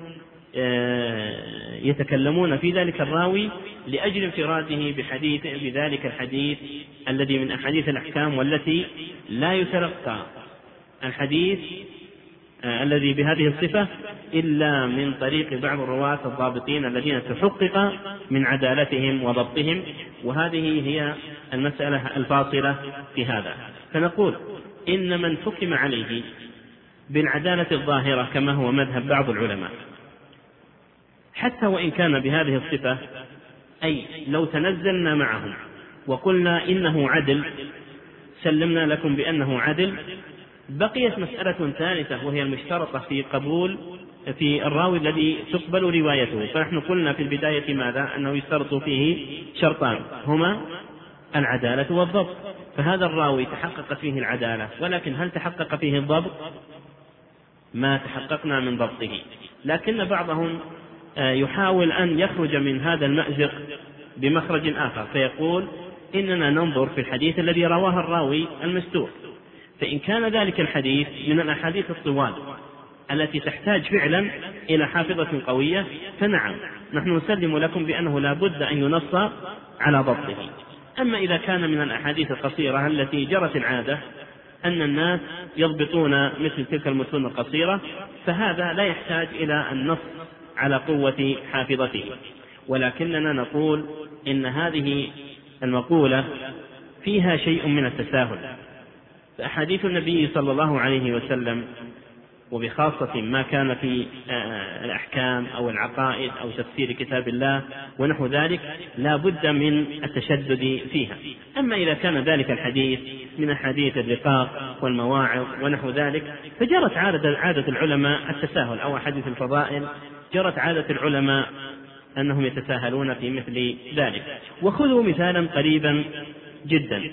يتكلمون في ذلك الراوي لأجل انفراده بحديث بذلك الحديث الذي من أحاديث الأحكام، والتي لا يتلقى الحديث الذي بهذه الصفة إلا من طريق بعض الرواة الضابطين الذين تحقق من عدالتهم وضبطهم. وهذه هي المسألة الفاصلة في هذا. فنقول إن من حكم عليه بالعدالة الظاهرة كما هو مذهب بعض العلماء، حتى وإن كان بهذه الصفة، أي لو تنزلنا معهم وقلنا إنه عدل سلمنا لكم بأنه عدل، بقيت مسألة ثالثة وهي المشترطة في قبول في الراوي الذي تقبل روايته. فنحن قلنا في البداية ماذا؟ أنه يشترط فيه شرطان هما العدالة والضبط. فهذا الراوي تحققت فيه العدالة، ولكن هل تحقق فيه الضبط؟ ما تحققنا من ضبطه. لكن بعضهم يحاول أن يخرج من هذا المأزق بمخرج آخر، فيقول إننا ننظر في الحديث الذي رواه الراوي المستور، فإن كان ذلك الحديث من الأحاديث الطوال التي تحتاج فعلا إلى حافظة قوية فنعم نحن نسلم لكم بأنه لا بد أن ينص على ضبطه. أما إذا كان من الأحاديث القصيرة التي جرت العادة أن الناس يضبطون مثل تلك المتون القصيرة، فهذا لا يحتاج إلى النص على قوة حافظته. ولكننا نقول إن هذه المقولة فيها شيء من التساهل. فأحاديث النبي صلى الله عليه وسلم، وبخاصة ما كان في الأحكام أو العقائد أو تفسير كتاب الله ونحو ذلك، لا بد من التشدد فيها. أما إذا كان ذلك الحديث من أحاديث الرقاق والمواعظ ونحو ذلك، فجرت عادة, عادة العلماء التساهل، أو أحاديث الفضائل جرت عادة العلماء أنهم يتساهلون في مثل ذلك. وخذوا مثالا قريبا جدا.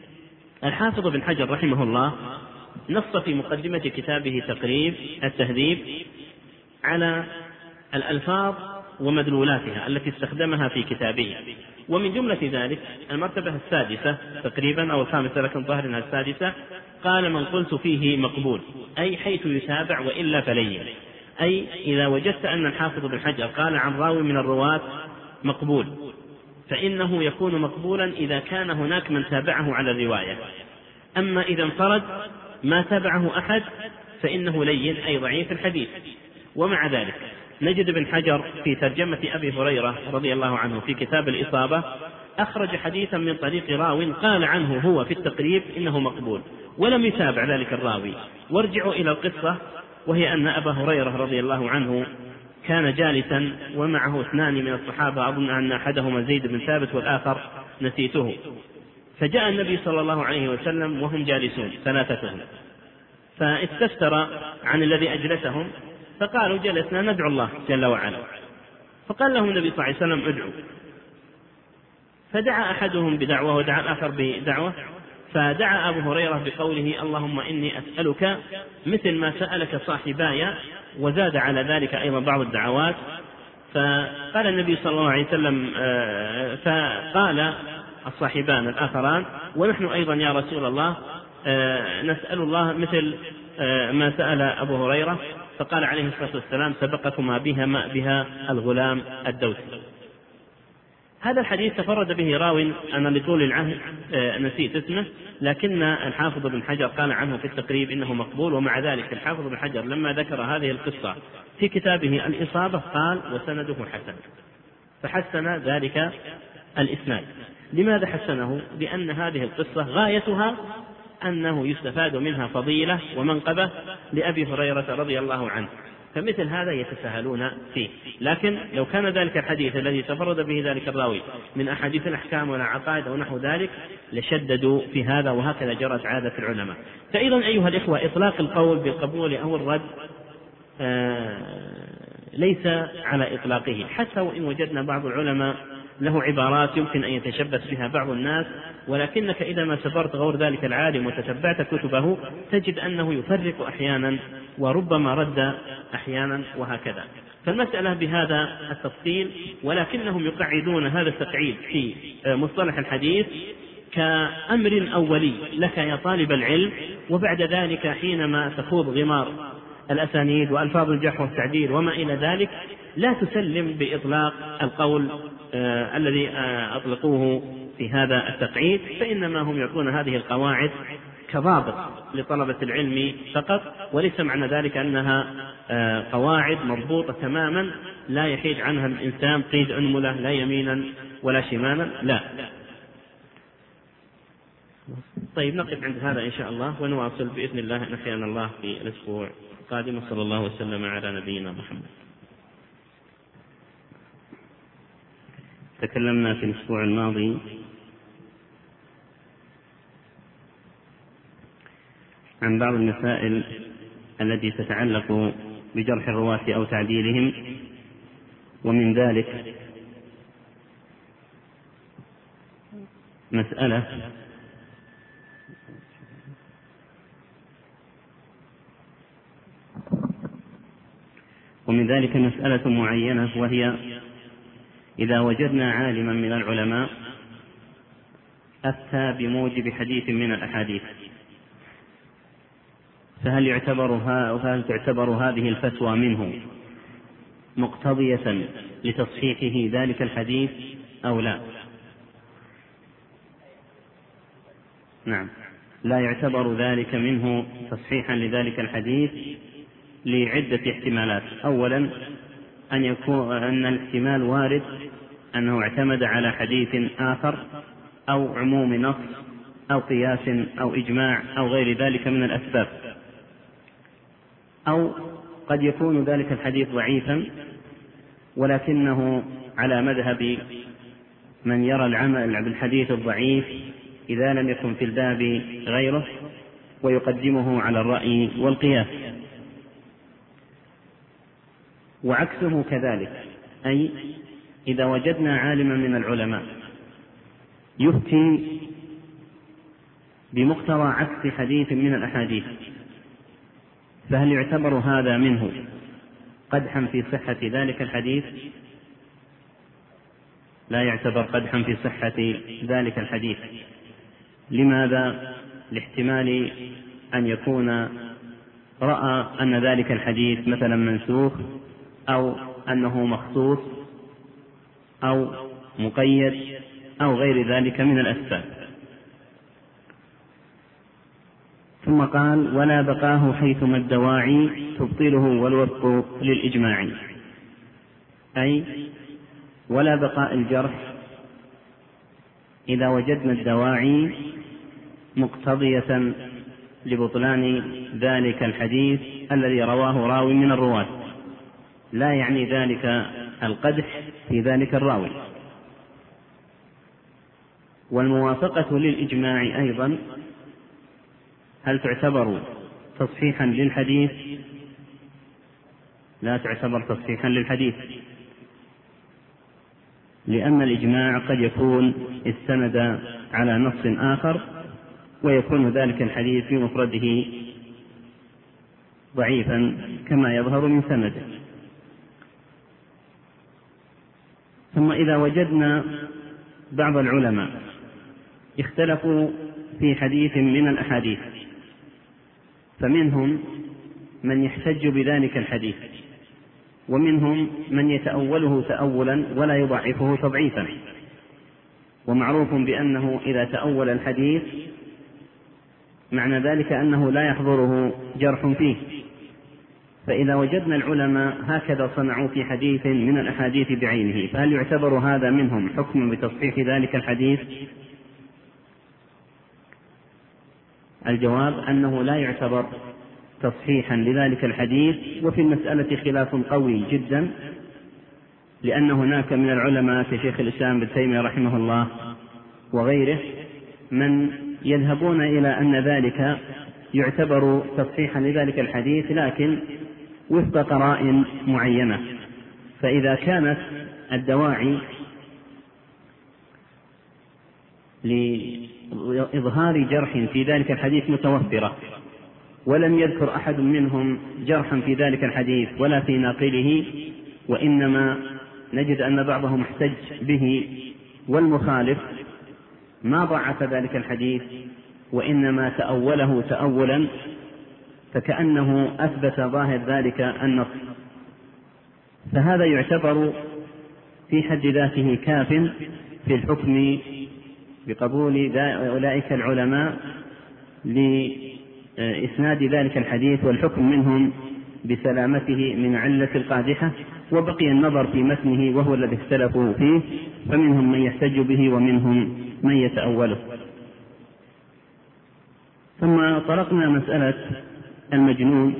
الحافظ بن حجر رحمه الله نص في مقدمة كتابه تقريب التهذيب على الألفاظ ومدلولاتها التي استخدمها في كتابه، ومن جملة ذلك المرتبة السادسة تقريبا أو الخامسة لكن ظاهر أنها السادسة، قال من قلت فيه مقبول، أي حيث يتابع وإلا فلين. أي إذا وجدت أن الحافظ بن حجر قال عن راوي من الرواة مقبول، فإنه يكون مقبولا إذا كان هناك من تابعه على الرواية. أما إذا انفرد ما تابعه أحد فإنه لين أي ضعيف الحديث. ومع ذلك نجد ابن حجر في ترجمة أبي هريرة رضي الله عنه في كتاب الإصابة أخرج حديثا من طريق راو قال عنه هو في التقريب إنه مقبول، ولم يتابع ذلك الراوي. وارجعوا إلى القصة، وهي أن أبا هريرة رضي الله عنه كان جالسا ومعه اثنان من الصحابة، أظن أن أحدهما زيد بن ثابت والآخر نسيته، فجاء النبي صلى الله عليه وسلم وهم جالسون ثلاثتهم، فاستفسر عن الذي أجلسهم، فقالوا جلسنا ندعو الله جل وعلا. فقال لهم النبي صلى الله عليه وسلم ادعوا، فدعا أحدهم بدعوة ودعا الآخر بدعوة، فدعا أبو هريرة بقوله اللهم إني أسألك مثل ما سألك صاحباي، وزاد على ذلك أيضا بعض الدعوات. فقال النبي صلى الله عليه وسلم فقال الصاحبان الآخران ونحن أيضا يا رسول الله نسأل الله مثل ما سأل أبو هريرة. فقال عليه الصلاة والسلام سبقكما بها ما بها الغلام الدوسي. هذا الحديث تفرد به راو أنا لطول العهد نسيت اسمه، لكن الحافظ بن حجر قال عنه في التقريب إنه مقبول. ومع ذلك الحافظ بن حجر لما ذكر هذه القصة في كتابه الإصابة قال وسنده حسن، فحسن ذلك الإسناد. لماذا حسنه؟ لأن هذه القصة غايتها أنه يستفاد منها فضيلة ومنقبة لأبي هريرة رضي الله عنه، فمثل هذا يتساهلون فيه. لكن لو كان ذلك الحديث الذي تفرد به ذلك الراوي من أحاديث الأحكام والعقائد أو نحو ذلك لشددوا في هذا، وهكذا جرت عادة العلماء. فإذا أيها الإخوة إطلاق القول بالقبول أو الرد آه ليس على إطلاقه، حتى وإن وجدنا بعض العلماء له عبارات يمكن أن يتشبث بها بعض الناس، ولكنك إذا ما سبرت غور ذلك العالم وتتبعت كتبه تجد أنه يفرق أحيانا وربما رد أحيانا وهكذا. فالمسألة بهذا التفصيل، ولكنهم يقعدون هذا التقعيد في مصطلح الحديث كأمر أولي لك يا طالب العلم، وبعد ذلك حينما تخوض غمار الأسانيد وألفاظ الجرح والتعديل وما إلى ذلك لا تسلم بإطلاق القول آه الذي آه أطلقوه في هذا التقعيد، فإنما هم يعطون هذه القواعد كضابط لطلبة العلم فقط، وليس معنى ذلك أنها آه قواعد مربوطة تماما لا يحيد عنها الإنسان قيد أنملة لا يمينا ولا شمالا، لا. طيب نقف عند هذا إن شاء الله، ونواصل بإذن الله إن أحيانا الله في الأسبوع القادم. صلى الله وسلم على نبينا محمد. تكلمنا في الأسبوع الماضي عن بعض المسائل التي تتعلق بجرح الرواة أو تعديلهم. ومن ذلك مسألة ومن ذلك مسألة معينة، وهي إذا وجدنا عالما من العلماء أفتى بموجب حديث من الأحاديث، فهل يعتبر فهل تعتبر هذه الفتوى منه مقتضية لتصحيحه ذلك الحديث أو لا؟ نعم، لا يعتبر ذلك منه تصحيحا لذلك الحديث لعدة احتمالات. أولا أن يكون أن الاحتمال وارد أنه اعتمد على حديث آخر أو عموم نص أو قياس أو إجماع أو غير ذلك من الأسباب، أو قد يكون ذلك الحديث ضعيفا ولكنه على مذهب من يرى العمل بالحديث الضعيف إذا لم يكن في الباب غيره ويقدمه على الرأي والقياس. وعكسه كذلك، أي إذا وجدنا عالما من العلماء يفتي بمقتضى عكس حديث من الأحاديث، فهل يعتبر هذا منه قدحا في صحة ذلك الحديث؟ لا يعتبر قدحا في صحة ذلك الحديث. لماذا؟ لاحتمال أن يكون رأى أن ذلك الحديث مثلا منسوخ أو أنه مخصوص أو مقيد أو غير ذلك من الأسباب. ثم قال: ولا بقاه حيثما الدواعي تبطله والوفق للإجماع، أي ولا بقاء الجرح إذا وجدنا الدواعي مقتضية لبطلان ذلك الحديث الذي رواه راوي من الرواة، لا يعني ذلك القدح في ذلك الراوي. والموافقة للإجماع أيضا هل تعتبر تصحيحا للحديث؟ لا تعتبر تصحيحا للحديث، لأن الإجماع قد يكون استند على نص آخر ويكون ذلك الحديث في مفرده ضعيفا كما يظهر من سنده. ثم إذا وجدنا بعض العلماء اختلفوا في حديث من الأحاديث، فمنهم من يحتج بذلك الحديث، ومنهم من يتأوله تأولا ولا يضعفه تضعيفا. ومعروف بأنه إذا تأول الحديث معنى ذلك أنه لا يحضره جرح فيه. فإذا وجدنا العلماء هكذا صنعوا في حديث من الأحاديث بعينه، فهل يعتبر هذا منهم حكم بتصحيح ذلك الحديث؟ الجواب أنه لا يعتبر تصحيحا لذلك الحديث. وفي المسألة خلاف قوي جدا، لأن هناك من العلماء كشيخ الإسلام ابن تيمية رحمه الله وغيره من يذهبون إلى أن ذلك يعتبر تصحيحا لذلك الحديث، لكن وفق قرائن معينة. فإذا كانت الدواعي لإظهار جرح في ذلك الحديث متوفرة ولم يذكر أحد منهم جرحا في ذلك الحديث ولا في ناقله، وإنما نجد أن بعضهم احتج به والمخالف ما ضعف ذلك الحديث وإنما تأوله تأولا، فكأنه أثبت ظاهر ذلك النص، فهذا يعتبر في حد ذاته كاف في الحكم بقبول أولئك العلماء لإسناد ذلك الحديث والحكم منهم بسلامته من علة القادحة. وبقي النظر في متنه وهو الذي اختلفوا فيه، فمنهم من يحتج به ومنهم من يتأوله. ثم طرقنا مسألة المجنون،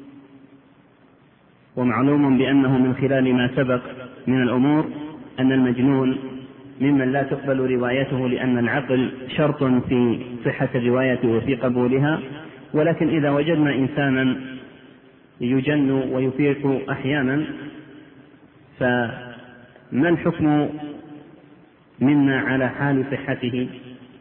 ومعلوم بأنه من خلال ما سبق من الأمور أن المجنون ممن لا تقبل روايته، لأن العقل شرط في صحة الرواية وفي قبولها. ولكن إذا وجدنا إنسانا يجن ويفيق أحيانا، فما الحكم منا على حال صحته؟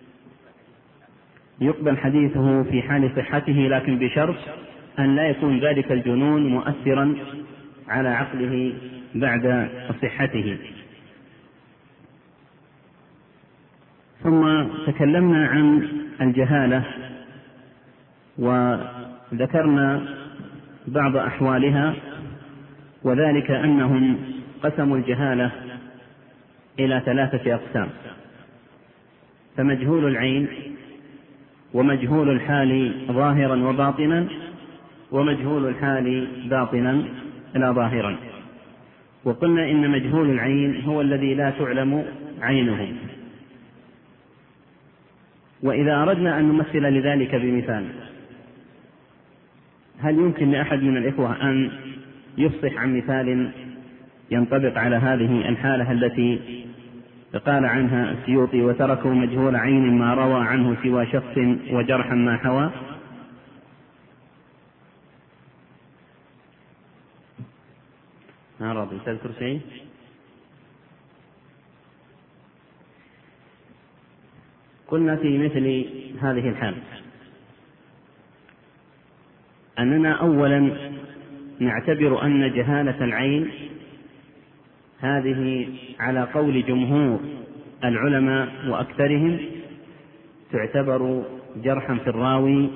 يقبل حديثه في حال صحته، لكن بشرط أن لا يكون ذلك الجنون مؤثرا على عقله بعد صحته. ثم تكلمنا عن الجهالة وذكرنا بعض أحوالها، وذلك أنهم قسموا الجهالة إلى ثلاثة أقسام: فمجهول العين، ومجهول الحال ظاهرا وباطنا، ومجهول الحال باطنا لا ظاهرا. وقلنا إن مجهول العين هو الذي لا تعلم عينه. وإذا أردنا أن نمثل لذلك بمثال، هل يمكن لأحد من الإخوة أن يفصح عن مثال ينطبق على هذه الحالة التي قال عنها السيوطي: وتركوا مجهول عين ما روى عنه سوى شخص وجرحا ما حوى؟ ما راضي تذكر شيء؟ قلنا في مثل هذه الحال أننا أولا نعتبر أن جهالة العين هذه على قول جمهور العلماء وأكثرهم تعتبر جرحا في الراوي،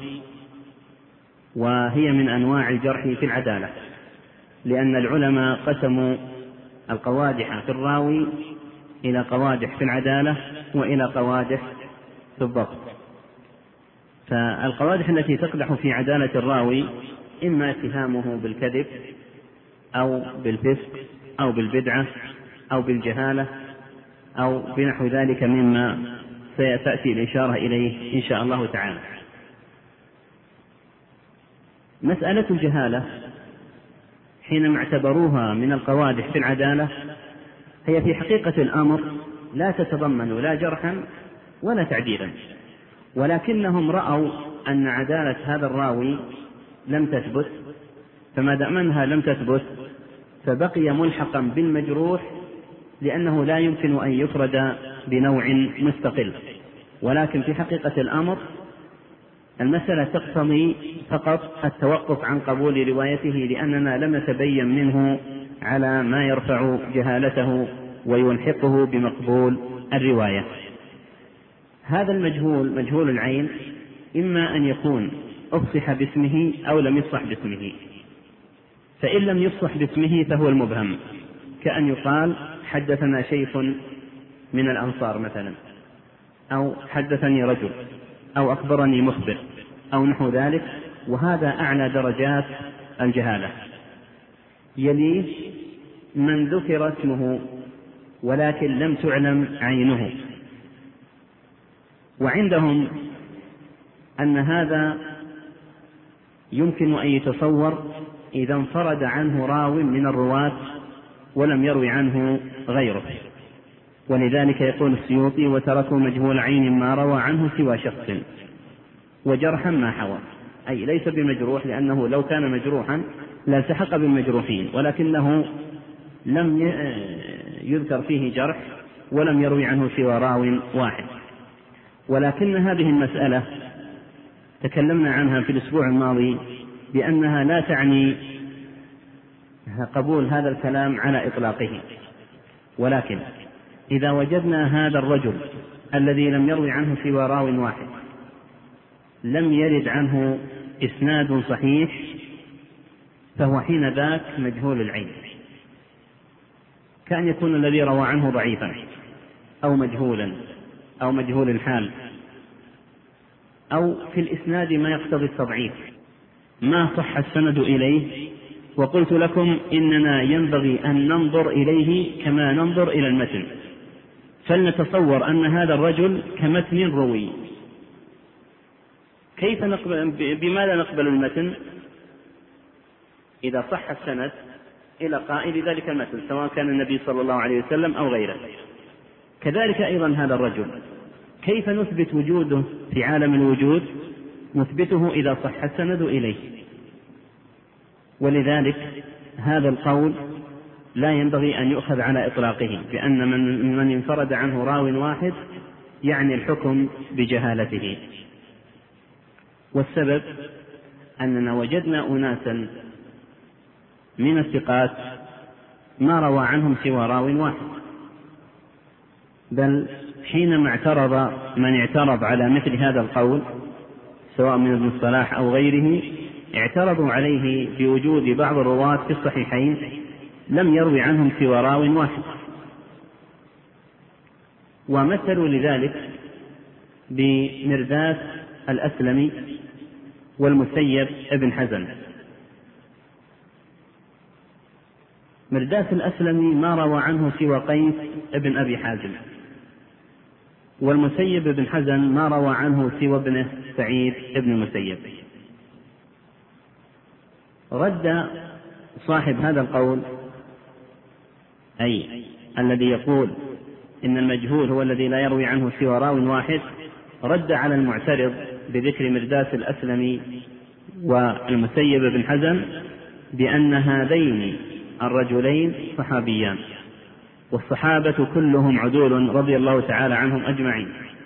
وهي من أنواع الجرح في العدالة، لأن العلماء قسموا القوادح في الراوي إلى قوادح في العدالة وإلى قوادح في الضبط. فالقوادح التي تقدح في عدالة الراوي إما اتهامه بالكذب أو بالفسق أو بالبدعة أو بالجهالة أو بنحو ذلك مما سيأتي الإشارة إليه إن شاء الله تعالى. مسألة الجهالة حينما اعتبروها من القوادح في العدالة هي في حقيقة الأمر لا تتضمن لا جرحا ولا تعديلا، ولكنهم رأوا أن عدالة هذا الراوي لم تثبت، فما دام أنها لم تثبت فبقي ملحقا بالمجروح، لأنه لا يمكن أن يفرد بنوع مستقل. ولكن في حقيقة الأمر المسألة تقتضي فقط التوقف عن قبول روايته، لأننا لم نتبين منه على ما يرفع جهالته ويلحقه بمقبول الرواية. هذا المجهول مجهول العين إما أن يكون أفصح باسمه أو لم يفصح باسمه، فإن لم يفصح باسمه فهو المبهم، كأن يقال حدثنا شيخ من الأنصار مثلا، أو حدثني رجل، أو أخبرني مخبر، أو نحو ذلك، وهذا أعلى درجات الجهالة. يليه من ذكر اسمه ولكن لم تعلم عينه، وعندهم أن هذا يمكن أن يتصور إذا انفرد عنه راو من الرواة ولم يروي عنه غيره، ولذلك يقول السيوطي: وتركوا مجهول عين ما روى عنه سوى شخص وجرحا ما حوى، أي ليس بمجروح، لأنه لو كان مجروحا لالتحق بالمجروحين، ولكنه لم يذكر فيه جرح ولم يروي عنه سوى راو واحد. ولكن هذه المسألة تكلمنا عنها في الأسبوع الماضي بأنها لا تعني قبول هذا الكلام على إطلاقه، ولكن إذا وجدنا هذا الرجل الذي لم يروي عنه سوى راو واحد لم يرد عنه إسناد صحيح، فهو حين ذاك مجهول العين، كأن يكون الذي روى عنه ضعيفا أو مجهولا أو مجهول الحال، أو في الإسناد ما يقتضي التضعيف ما صح السند إليه. وقلت لكم إننا ينبغي أن ننظر إليه كما ننظر إلى المتن، فلنتصور أن هذا الرجل كمتن روي، كيف نقبل بماذا نقبل المتن؟ إذا صح السند إلى قائل ذلك المتن سواء كان النبي صلى الله عليه وسلم أو غيره. كذلك أيضا هذا الرجل كيف نثبت وجوده في عالم الوجود؟ نثبته إذا صح السند إليه، ولذلك هذا القول لا ينبغي أن يؤخذ على إطلاقه، بأن من, من انفرد عنه راو واحد يعني الحكم بجهالته. والسبب أننا وجدنا أناسا من الثقات ما روى عنهم سوى راو واحد، بل حينما اعترض من اعترض على مثل هذا القول سواء من ابن الصلاح أو غيره، اعترضوا عليه بوجود بعض الرواة في الصحيحين لم يروي عنهم سوى راو واحد، ومثلوا لذلك بمرداس الأسلمي والمسيب ابن حزن. مرداس الأسلمي ما روى عنه سوى قيس ابن أبي حازم، والمسيب ابن حزن ما روى عنه سوى ابنه سعيد ابن المسيب. رد صاحب هذا القول، أي الذي يقول إن المجهول هو الذي لا يروي عنه سوى راو واحد، رد على المعترض بذكر مرداس الأسلمي والمسيب بن حزن بأن هذين الرجلين صحابيان، والصحابة كلهم عدول رضي الله تعالى عنهم أجمعين.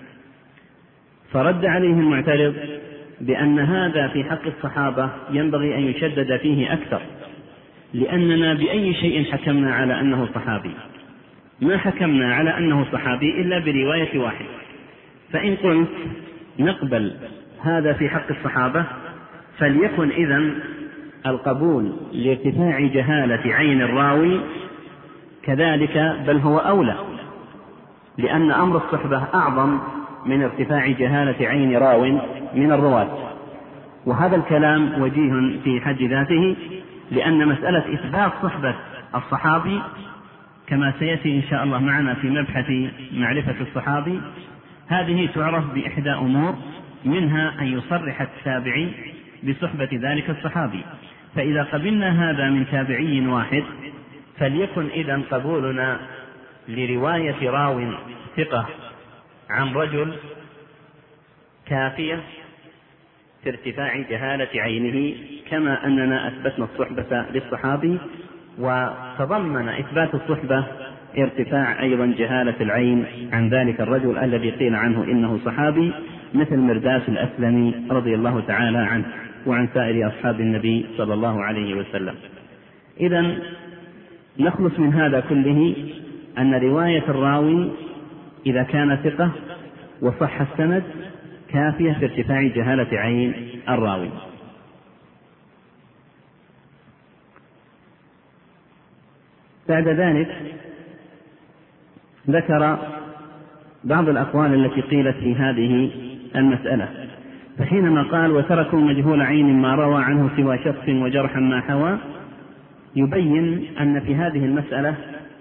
فرد عليه المعترض بأن هذا في حق الصحابة ينبغي أن يشدد فيه أكثر، لأننا بأي شيء حكمنا على أنه صحابي؟ ما حكمنا على أنه صحابي إلا برواية واحد. فإن قلت نقبل هذا في حق الصحابة فليكن إذن القبول لارتفاع جهالة عين الراوي كذلك، بل هو أولى، لأن أمر الصحبة أعظم من ارتفاع جهالة عين راو من الرواة. وهذا الكلام وجيه في حد ذاته، لأن مسألة إثبات صحبة الصحابي كما سيأتي إن شاء الله معنا في مبحث معرفة الصحابي هذه تعرف بإحدى أمور، منها أن يصرح التابعي بصحبة ذلك الصحابي. فإذا قبلنا هذا من تابعي واحد فليكن إذن قبولنا لرواية راو ثقة عن رجل كافية في ارتفاع جهالة عينه، كما أننا أثبتنا الصحبة للصحابي، وتضمن إثبات الصحبة ارتفاع أيضا جهالة العين عن ذلك الرجل الذي قيل عنه إنه صحابي، مثل مرداس الأسلمي رضي الله تعالى عنه وعن سائر أصحاب النبي صلى الله عليه وسلم. إذن نخلص من هذا كله أن رواية الراوي إذا كان ثقة وصح السند كافية في ارتفاع جهالة عين الراوي. بعد ذلك ذكر بعض الأقوال التي قيلت في هذه المسألة، فحينما قال وتركوا مجهول عين ما روى عنه سوى شخص وجرحا ما حوى، يبين أن في هذه المسألة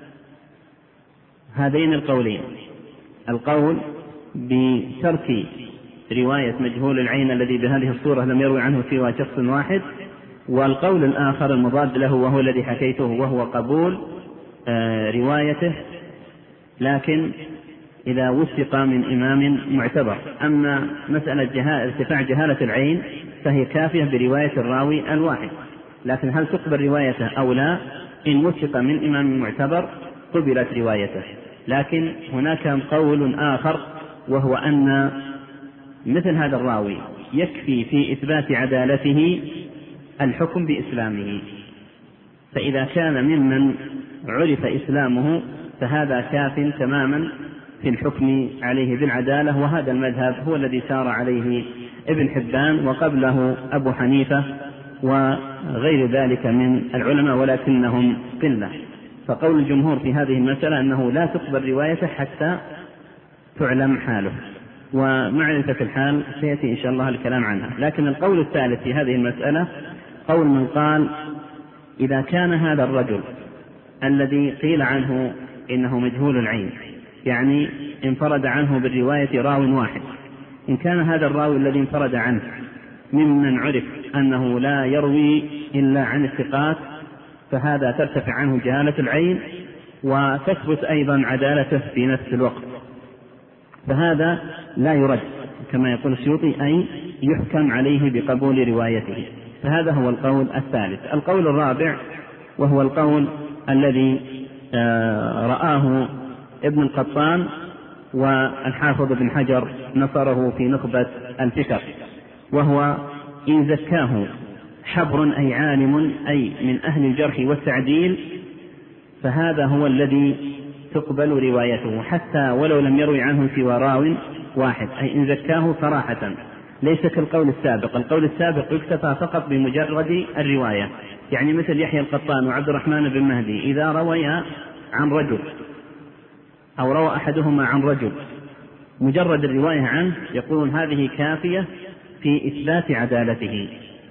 هذين القولين: القول بترك رواية مجهول العين الذي بهذه الصورة لم يروي عنه سوى شخص واحد، والقول الآخر المضاد له وهو الذي حكيته وهو قبول روايته لكن إذا وثق من إمام معتبر. أما مسألة جهال ارتفاع جهالة العين فهي كافية برواية الراوي الواحد، لكن هل تقبل روايته أو لا؟ إن وثق من إمام معتبر قبلت روايته. لكن هناك قول آخر وهو أن مثل هذا الراوي يكفي في إثبات عدالته الحكم بإسلامه، فإذا كان ممن عرف إسلامه فهذا كاف تماما في الحكم عليه بالعدالة. وهذا المذهب هو الذي سار عليه ابن حبان وقبله أبو حنيفة وغير ذلك من العلماء، ولكنهم قلة. فقول الجمهور في هذه المسألة أنه لا تقبل روايته حتى تعلم حاله، ومعرفة الحال سيأتي إن شاء الله الكلام عنها. لكن القول الثالث في هذه المسألة قول من قال إذا كان هذا الرجل الذي قيل عنه إنه مجهول العين، يعني انفرد عنه بالرواية راو واحد، إن كان هذا الراوي الذي انفرد عنه ممن عرف أنه لا يروي إلا عن الثقات، فهذا ترتفع عنه جهالة العين وتثبت أيضا عدالته في نفس الوقت، فهذا لا يرد كما يقول السيوطي، أي يحكم عليه بقبول روايته. فهذا هو القول الثالث. القول الرابع وهو القول الذي رآه ابن القطان والحافظ بن حجر نصره في نخبة الفكر، وهو إن زكاه حبر أي عالم أي من أهل الجرح والتعديل فهذا هو الذي تقبل روايته حتى ولو لم يروي عنه سوى راو واحد، أي إن زكاه صراحة، ليس كالقول السابق. القول السابق يكتفى فقط بمجرد الرواية، يعني مثل يحيى القطان وعبد الرحمن بن مهدي إذا رويا عن رجل أو روى أحدهما عن رجل مجرد الرواية عنه يقولون هذه كافية في إثبات عدالته.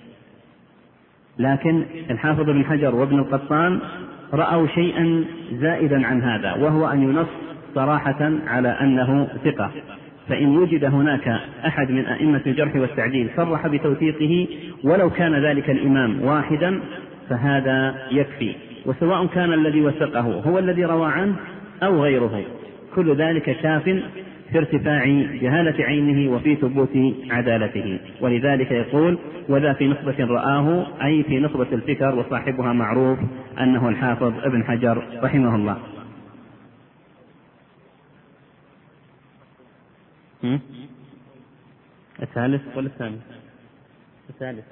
لكن الحافظ بن حجر وابن القطان رأوا شيئا زائدا عن هذا، وهو أن ينص صراحة على أنه ثقة، فإن وجد هناك أحد من أئمة الجرح والتعديل صرح بتوثيقه ولو كان ذلك الإمام واحدا فهذا يكفي، وسواء كان الذي وثقه هو الذي روى عنه أو غيره، كل ذلك كاف في ارتفاع جهالة عينه وفي ثبوت عدالته. ولذلك يقول وذا في نخبة رآه، أي في نخبة الفكر، وصاحبها معروف أنه الحافظ ابن حجر رحمه الله. الثالث ولا الثاني؟ الثالث.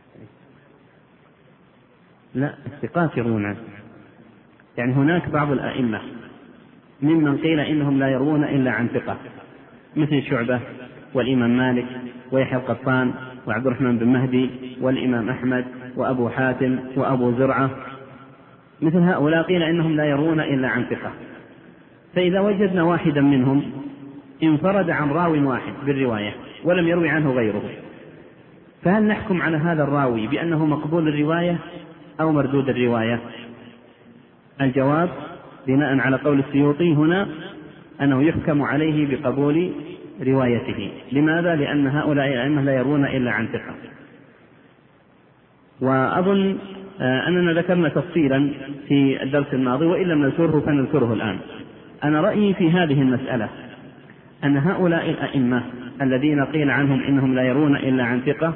لا، الثقات يروون عنه، يعني هناك بعض الأئمة ممن قيل إنهم لا يروون إلا عن ثقة، مثل شعبة والإمام مالك ويحيى القطان وعبد الرحمن بن مهدي والإمام أحمد وأبو حاتم وأبو زرعة، مثل هؤلاء قيل إنهم لا يروون إلا عن ثقة. فإذا وجدنا واحدا منهم انفرد عن راو واحد بالرواية ولم يروي عنه غيره، فهل نحكم على هذا الراوي بأنه مقبول الرواية أو مردود الرواية؟ الجواب بناء على قول السيوطي هنا أنه يحكم عليه بقبول روايته. لماذا؟ لأن هؤلاء الأئمة لا يروون إلا عن ثقة. وأظن أننا ذكرنا تفصيلا في الدرس الماضي، وإن لم نذكره فنذكره الآن. أنا رأيي في هذه المسألة أن هؤلاء الأئمة الذين قيل عنهم إنهم لا يروون إلا عن ثقة،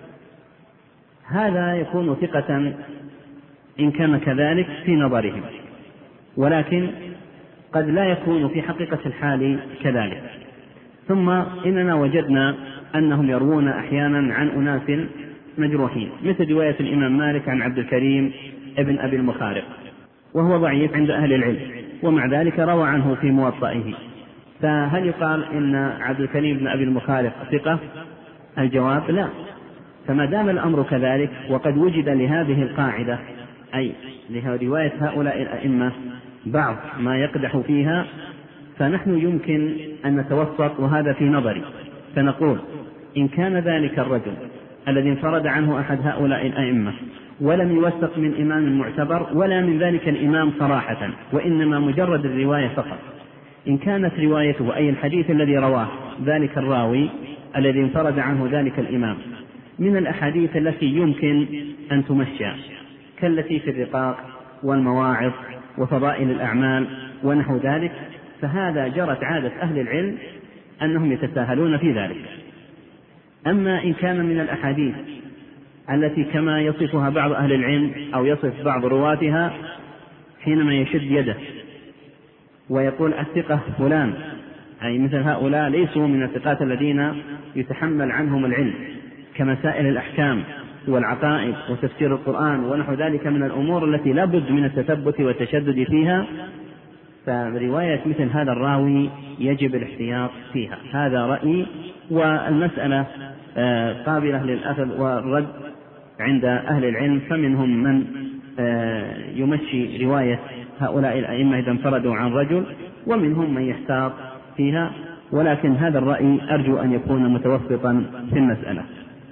هذا يكون ثقة إن كان كذلك في نظرهم، ولكن قد لا يكون في حقيقة الحال كذلك. ثم إننا وجدنا أنهم يروون أحيانا عن أناس مجروحين، مثل رواية الإمام مالك عن عبد الكريم ابن أبي المخارق، وهو ضعيف عند أهل العلم، ومع ذلك روى عنه في موطئه. فهل يقال إن عبد الكريم بن أبي المخارق ثقة؟ الجواب لا. فما دام الأمر كذلك وقد وجد لهذه القاعدة، أي لرواية هؤلاء الأئمة بعض ما يقدح فيها، فنحن يمكن أن نتوسط، وهذا في نظري، فنقول إن كان ذلك الرجل الذي انفرد عنه أحد هؤلاء الأئمة ولم يوثق من إمام معتبر ولا من ذلك الإمام صراحة، وإنما مجرد الرواية فقط، إن كانت روايته أي الحديث الذي رواه ذلك الراوي الذي انفرد عنه ذلك الإمام من الأحاديث التي يمكن أن تمشى كالتي في الرقاق والمواعظ وفضائل الأعمال ونحو ذلك، فهذا جرت عادة أهل العلم أنهم يتساهلون في ذلك. أما إن كان من الأحاديث التي كما يصفها بعض أهل العلم أو يصف بعض رواتها حينما يشد يده ويقول الثقة فلان، أي مثل هؤلاء ليسوا من الثقات الذين يتحمل عنهم العلم كمسائل الأحكام والعقائد وتفسير القرآن ونحو ذلك من الأمور التي لا بد من التثبت والتشدد فيها، فرواية مثل هذا الراوي يجب الاحتياط فيها. هذا رأيي، والمسألة قابلة للأخذ والرد عند أهل العلم، فمنهم من يمشي رواية هؤلاء الأئمة إذا انفردوا عن رجل، ومنهم من يحتاط فيها، ولكن هذا الرأي أرجو أن يكون متوسطا في المسألة.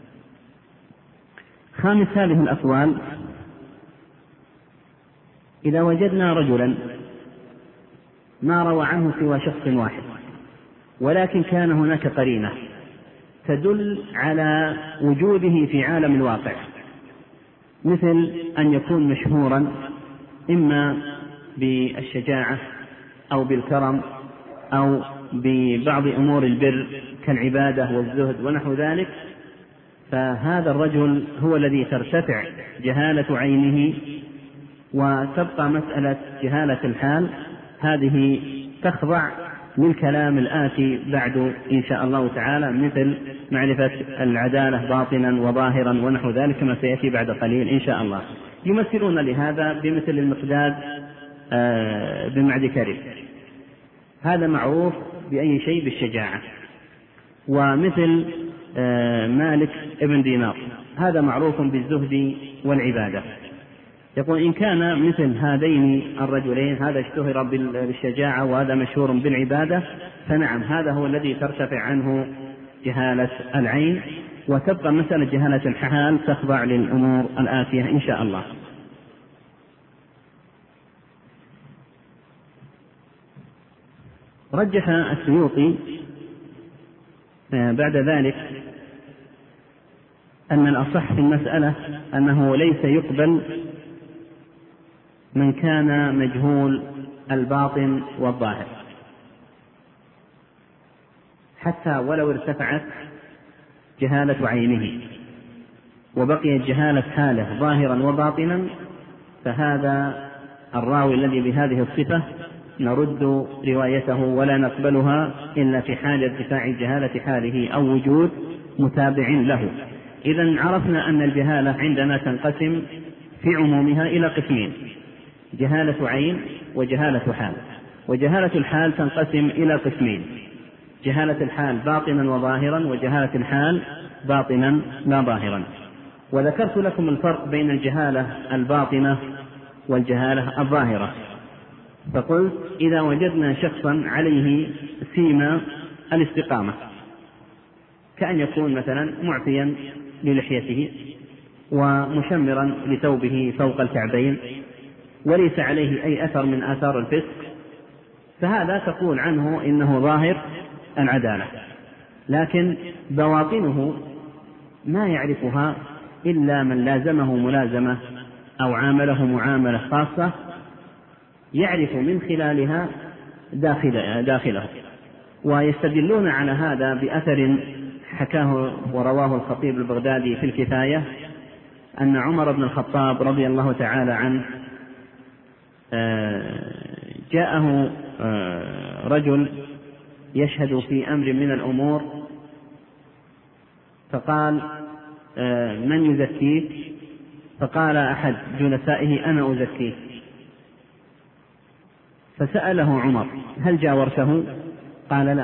خامس هذه الأقوال: إذا وجدنا رجلا ما روى عنه سوى شخص واحد، ولكن كان هناك قرينة تدل على وجوده في عالم الواقع، مثل أن يكون مشهورا إما بالشجاعة أو بالكرم أو ببعض أمور البر كالعبادة والزهد ونحو ذلك، فهذا الرجل هو الذي ترتفع جهالة عينه، وتبقى مسألة جهالة الحال هذه تخضع للكلام الآتي بعد إن شاء الله تعالى، مثل معرفة العدالة باطنا وظاهرا ونحو ذلك كما سيأتي بعد قليل إن شاء الله. يمثلون لهذا بمثل المقداد بن معد كرب، هذا معروف بأي شيء بالشجاعة، ومثل مالك ابن دينار هذا معروف بالزهد والعبادة. يقول إن كان مثل هذين الرجلين، هذا اشتهر بالشجاعة وهذا مشهور بالعبادة، فنعم هذا هو الذي ترتفع عنه جهالة العين، وتبقى مسألة جهالة الحال تخضع للأمور الآتية إن شاء الله. رجح السيوطي بعد ذلك أن الأصح في المسألة أنه ليس يقبل من كان مجهول الباطن والظاهر، حتى ولو ارتفعت جهالة عينه وبقيت جهالة حاله ظاهرا وباطنا، فهذا الراوي الذي بهذه الصفة نرد روايته ولا نقبلها إلا في حال ارتفاع جهالة حاله أو وجود متابع له. إذن عرفنا أن الجهالة عندنا تنقسم في عمومها إلى قسمين: جهالة عين وجهالة حال. وجهالة الحال تنقسم إلى قسمين: جهالة الحال باطنا وظاهرا، وجهالة الحال باطنا لا ظاهرا. وذكرت لكم الفرق بين الجهالة الباطنة والجهالة الظاهرة، فقلت إذا وجدنا شخصا عليه سيما الاستقامة، كأن يكون مثلا معفيا للحيته ومشمرا لثوبه فوق الكعبين وليس عليه أي أثر من آثار الفسق، فهذا تقول عنه إنه ظاهر العدالة، لكن بواطنه ما يعرفها إلا من لازمه ملازمة أو عامله معاملة خاصة يعرف من خلالها داخل داخله. ويستدلون على هذا بأثر حكاه ورواه الخطيب البغدادي في الكفاية أن عمر بن الخطاب رضي الله تعالى عنه جاءه رجل يشهد في أمر من الأمور، فقال: من يزكيك؟ فقال أحد جلسائه: أنا أزكيك. فسأله عمر: هل جاورته؟ قال: لا.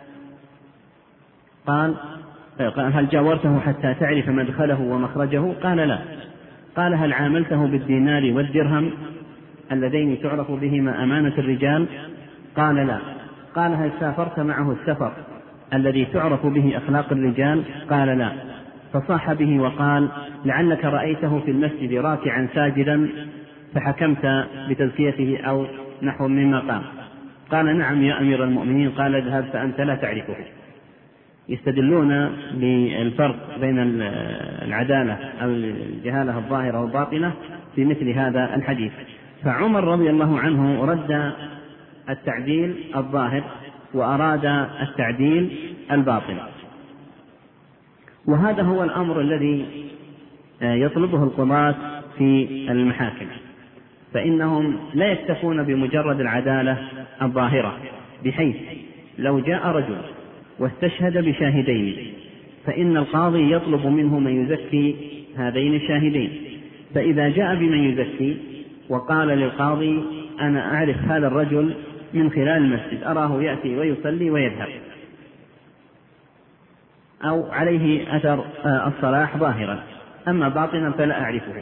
قال: هل جاورته حتى تعرف مدخله ومخرجه؟ قال: لا. قال: هل عاملته بالدينار والدرهم اللذين تعرف بهما أمانة الرجال؟ قال: لا. قال: هل سافرت معه السفر الذي تعرف به أخلاق الرجال؟ قال: لا. فصاح به وقال: لعلك رأيته في المسجد راكعا ساجدا فحكمت بتزكيته أو نحو مما قام. قال: نعم يا أمير المؤمنين. قال: اذهب فأنت لا تعرفه. يستدلون بالفرق بين العدالة أو الجهالة الظاهرة والباطنة في مثل هذا الحديث. فعمر رضي الله عنه رد التعديل الظاهر وأراد التعديل الباطن، وهذا هو الأمر الذي يطلبه القضاة في المحاكم، فإنهم لا يكتفون بمجرد العدالة الظاهرة، بحيث لو جاء رجل واستشهد بشاهدين فإن القاضي يطلب منه من يزكي هذين الشاهدين، فإذا جاء بمن يزكي وقال للقاضي: أنا أعرف هذا الرجل من خلال المسجد، أراه يأتي ويصلي ويذهب، أو عليه أثر الصلاح ظاهرا، أما باطنا فلا أعرفه.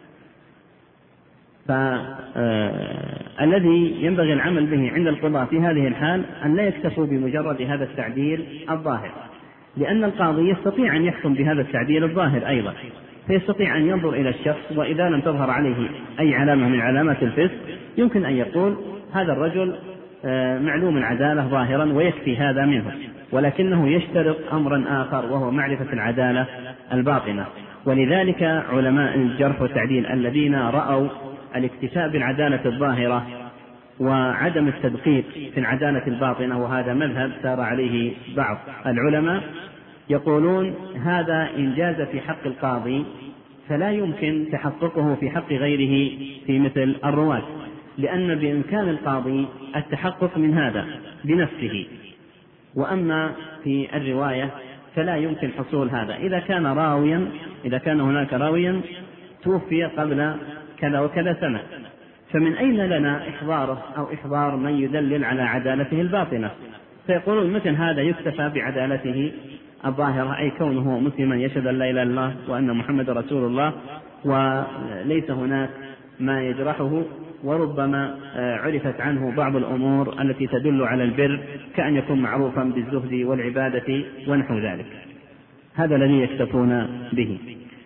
فالذي ينبغي العمل به عند القضاء في هذه الحال أن لا يكتفوا بمجرد هذا التعديل الظاهر، لأن القاضي يستطيع أن يحكم بهذا التعديل الظاهر أيضا، فيستطيع أن ينظر إلى الشخص وإذا لم تظهر عليه أي علامة من علامات الفسق يمكن أن يقول: هذا الرجل معلوم العدالة ظاهرا ويكفي هذا منه، ولكنه يشترط أمرا آخر وهو معرفة العدالة الباطنة. ولذلك علماء الجرح والتعديل الذين رأوا الاكتفاء بالعدالة الظاهرة وعدم التدقيق في العدالة الباطنة، وهذا مذهب سار عليه بعض العلماء، يقولون هذا إن جاز في حق القاضي فلا يمكن تحققه في حق غيره في مثل الرواة، لأن بإمكان القاضي التحقق من هذا بنفسه، وأما في الرواية فلا يمكن حصول هذا. إذا كان راويا إذا كان هناك راويا توفي قبل كذا وكذا سنة، فمن أين لنا إحضاره أو إحضار من يدلل على عدالته الباطنة؟ فيقولون مثل هذا يكتفى بعدالته الظاهرة، أي كونه مسلما يشهد أن لا إله إلا الله وأن محمد رسول الله، وليس هناك ما يجرحه، وربما عرفت عنه بعض الأمور التي تدل على البر، كأن يكون معروفا بالزهد والعبادة ونحو ذلك. هذا الذي يكتفون به.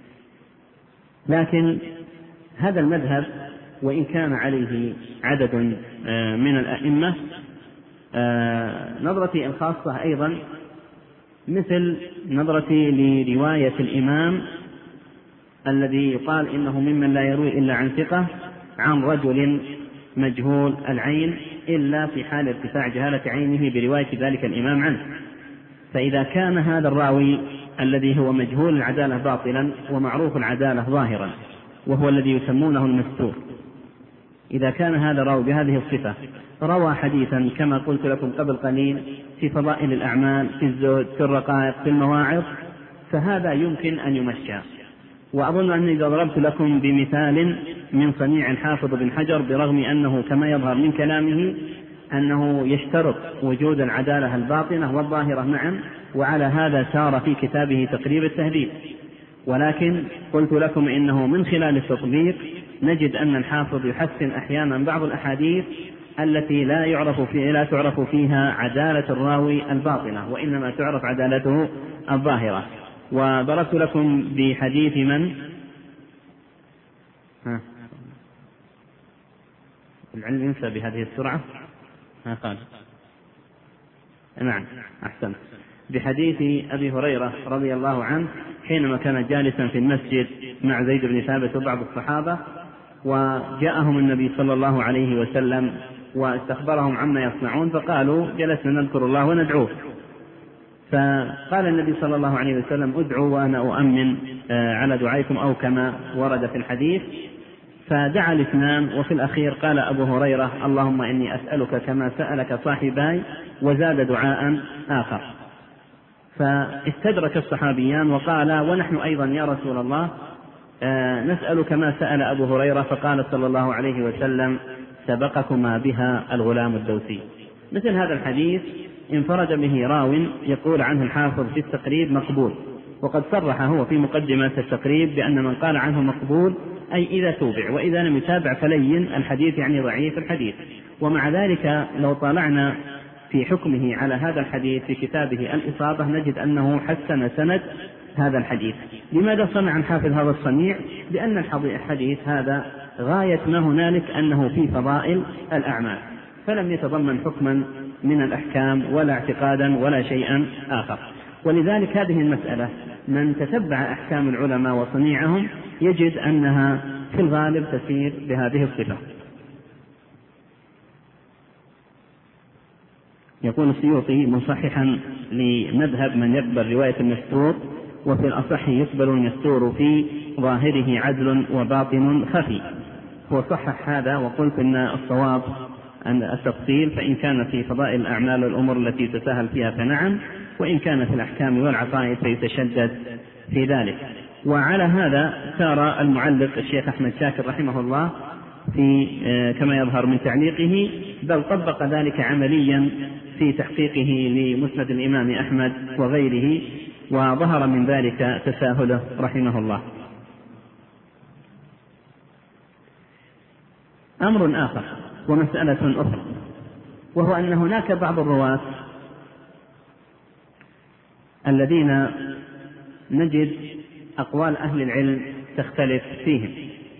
لكن هذا المذهب وإن كان عليه عدد من الأئمة، نظرتي الخاصة أيضا مثل نظرتي لرواية الإمام الذي يقال إنه ممن لا يروي إلا عن ثقة عن رجل مجهول العين إلا في حال ارتفاع جهالة عينه برواية ذلك الإمام عنه. فإذا كان هذا الراوي الذي هو مجهول العدالة باطلا ومعروف العدالة ظاهرا، وهو الذي يسمونه المستور، إذا كان هذا الراوي بهذه الصفة روى حديثا كما قلت لكم قبل قليل في فضائل الأعمال، في الزهد، في الرقائق، في المواعظ، فهذا يمكن أن يمشى. وأظن أني إذا ضربت لكم بمثال من صنيع الحافظ بن حجر، برغم أنه كما يظهر من كلامه أنه يشترط وجود العدالة الباطنة والظاهرة معا، وعلى هذا سار في كتابه تقريب التهذيب، ولكن قلت لكم إنه من خلال التطبيق نجد أن الحافظ يحسن أحيانا بعض الأحاديث التي لا يعرف فيها لا تعرف فيها عدالة الراوي الباطنة، وإنما تعرف عدالته الظاهرة. وضربت لكم بحديث من ها. العلم ينسى بهذه السرعة. ها قال نعم أحسن، بحديث أبي هريرة رضي الله عنه حينما كان جالسا في المسجد مع زيد بن ثابت وبعض الصحابة، وجاءهم النبي صلى الله عليه وسلم واستخبرهم عما يصنعون، فقالوا جلسنا نذكر الله وندعوه، فقال النبي صلى الله عليه وسلم ادعوا وأنا أؤمن على دعائكم، أو كما ورد في الحديث. فدعا الاثنان، وفي الأخير قال أبو هريرة اللهم إني أسألك كما سألك صاحباي، وزاد دعاء آخر. فاستدرك الصحابيان وقال ونحن أيضا يا رسول الله نسألك ما سأل أبو هريرة، فقال صلى الله عليه وسلم سبقكما بها الغلام الدوسي. مثل هذا الحديث انفرد به راو يقول عنه الحافظ في التقريب مقبول، وقد صرح هو في مقدمة التقريب بأن من قال عنه مقبول أي إذا توبع، وإذا لم يتابع فلين الحديث يعني ضعيف الحديث. ومع ذلك لو طالعنا في حكمه على هذا الحديث في كتابه الإصابة نجد أنه حسن سند هذا الحديث. لماذا صنع الحافظ هذا الصنيع؟ لأن الحديث هذا غاية ما هنالك أنه في فضائل الأعمال، فلم يتضمن حكما من الأحكام ولا اعتقادا ولا شيئا آخر. ولذلك هذه المسألة من تتبع أحكام العلماء وصنيعهم يجد أنها في الغالب تسير بهذه الصفة. يقول السيوطي مصححا لمذهب من يقبل رواية المستور، وفي الأصح يقبل المستور في ظاهره عدل وباطن خفي. هو صحح هذا، وقلت إن الصواب أن التفصيل، فإن كان في فضائل الأعمال والأمور التي تساهل فيها فنعم، وإن كان في الأحكام والعقائد فيتشدد في ذلك. وعلى هذا سار المعلق الشيخ أحمد شاكر رحمه الله في كما يظهر من تعليقه، بل طبق ذلك عمليا في تحقيقه لمسند الإمام أحمد وغيره، وظهر من ذلك تساهله رحمه الله. أمر آخر ومسألة أخرى، وهو أن هناك بعض الرواة الذين نجد أقوال أهل العلم تختلف فيهم،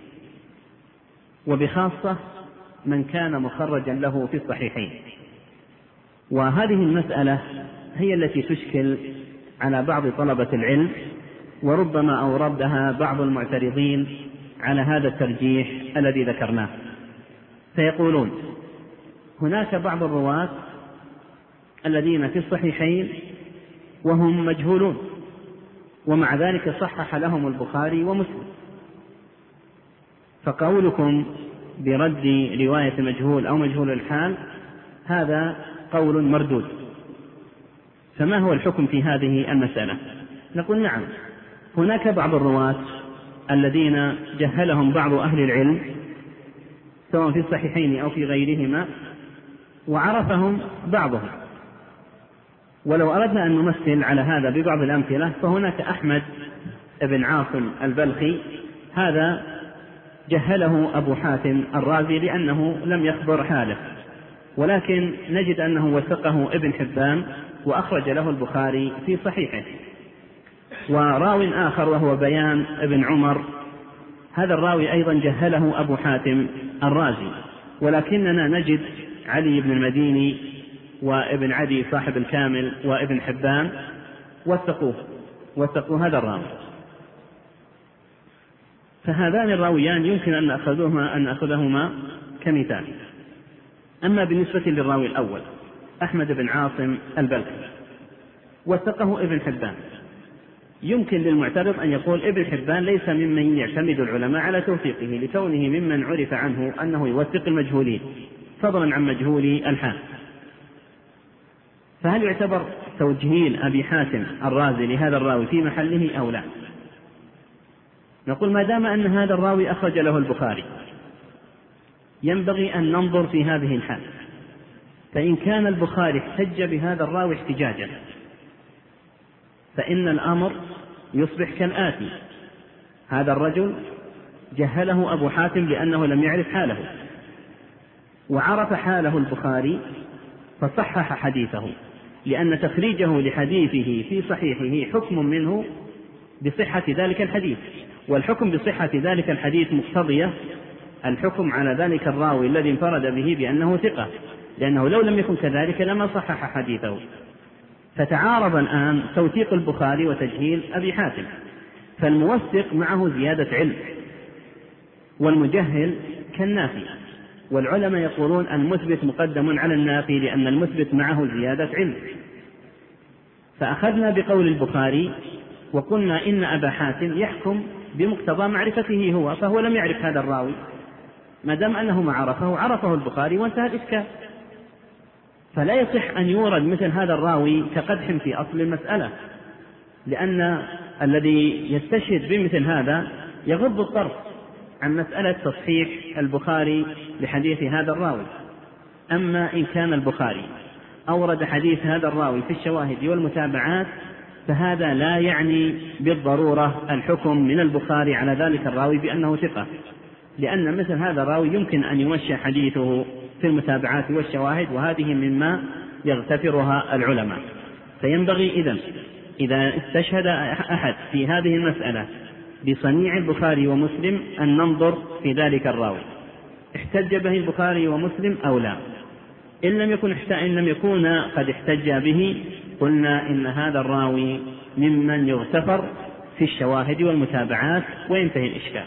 وبخاصة من كان مخرجا له في الصحيحين. وهذه المسألة هي التي تشكل على بعض طلبة العلم، وربما أوردها بعض المعترضين على هذا الترجيح الذي ذكرناه. فيقولون هناك بعض الرواة الذين في الصحيحين وهم مجهولون ومع ذلك صحح لهم البخاري ومسلم. فقولكم برد رواية مجهول أو مجهول الحال هذا قول مردود. فما هو الحكم في هذه المسألة؟ نقول نعم، هناك بعض الرواة الذين جهلهم بعض أهل العلم سواء في الصحيحين أو في غيرهما وعرفهم بعضهم. ولو أردنا أن نمثل على هذا ببعض الأمثلة فهناك أحمد بن عاصم البلخي، هذا جهله أبو حاتم الرازي لأنه لم يخبر حاله، ولكن نجد أنه وثقه ابن حبان وأخرج له البخاري في صحيحه. وراو آخر وهو بيان ابن عمر، هذا الراوي أيضا جهله أبو حاتم الرازي، ولكننا نجد علي بن المديني وابن عدي صاحب الكامل وابن حبان وثقوه وثقوا هذا الراوي. فهذان الراويان يمكن أن نأخذهما أن نأخذهما كمثال. أما بالنسبة للراوي الأول أحمد بن عاصم البلخي وثقه ابن حبان، يمكن للمعترض أن يقول ابن حبان ليس ممن يعتمد العلماء على توثيقه لكونه ممن عرف عنه أنه يوثق المجهولين فضلا عن مجهول الحال. فهل يعتبر توجيهين أبي حاتم الرازي لهذا الراوي في محله أو لا؟ نقول ما دام أن هذا الراوي أخرج له البخاري ينبغي أن ننظر في هذه الحال، فإن كان البخاري احتج بهذا الراوي احتجاجا فإن الأمر يصبح كالآتي: هذا الرجل جهله أبو حاتم لأنه لم يعرف حاله، وعرف حاله البخاري فصحح حديثه، لأن تخريجه لحديثه في صحيحه حكم منه بصحة ذلك الحديث، والحكم بصحة ذلك الحديث مقتضية الحكم على ذلك الراوي الذي انفرد به بأنه ثقة، لأنه لو لم يكن كذلك لما صحح حديثه. فتعارض الآن توثيق البخاري وتجهيل أبي حاتم، فالموثق معه زيادة علم والمجهل كالنافي، والعلماء يقولون المثبت مقدم على النافي لأن المثبت معه زيادة علم. فأخذنا بقول البخاري وقلنا إن أبا حاتم يحكم بمقتضى معرفته هو، فهو لم يعرف هذا الراوي، ما دام أنه ما عرفه عرفه البخاري وانتهى الإشكال. فلا يصح أن يورد مثل هذا الراوي كقدح في أصل المسألة، لأن الذي يستشهد بمثل هذا يغض الطرف عن مسألة تصحيح البخاري لحديث هذا الراوي. أما إن كان البخاري أورد حديث هذا الراوي في الشواهد والمتابعات فهذا لا يعني بالضرورة الحكم من البخاري على ذلك الراوي بأنه ثقة، لأن مثل هذا الراوي يمكن أن يمشي حديثه في المتابعات والشواهد، وهذه مما يغتفرها العلماء. فينبغي إذن إذا استشهد أحد في هذه المسألة بصنيع البخاري ومسلم أن ننظر في ذلك الراوي احتج به البخاري ومسلم أو لا. إن لم يكن إن لم يكون قد احتج به قلنا إن هذا الراوي ممن يغتفر في الشواهد والمتابعات وينتهي الإشكال.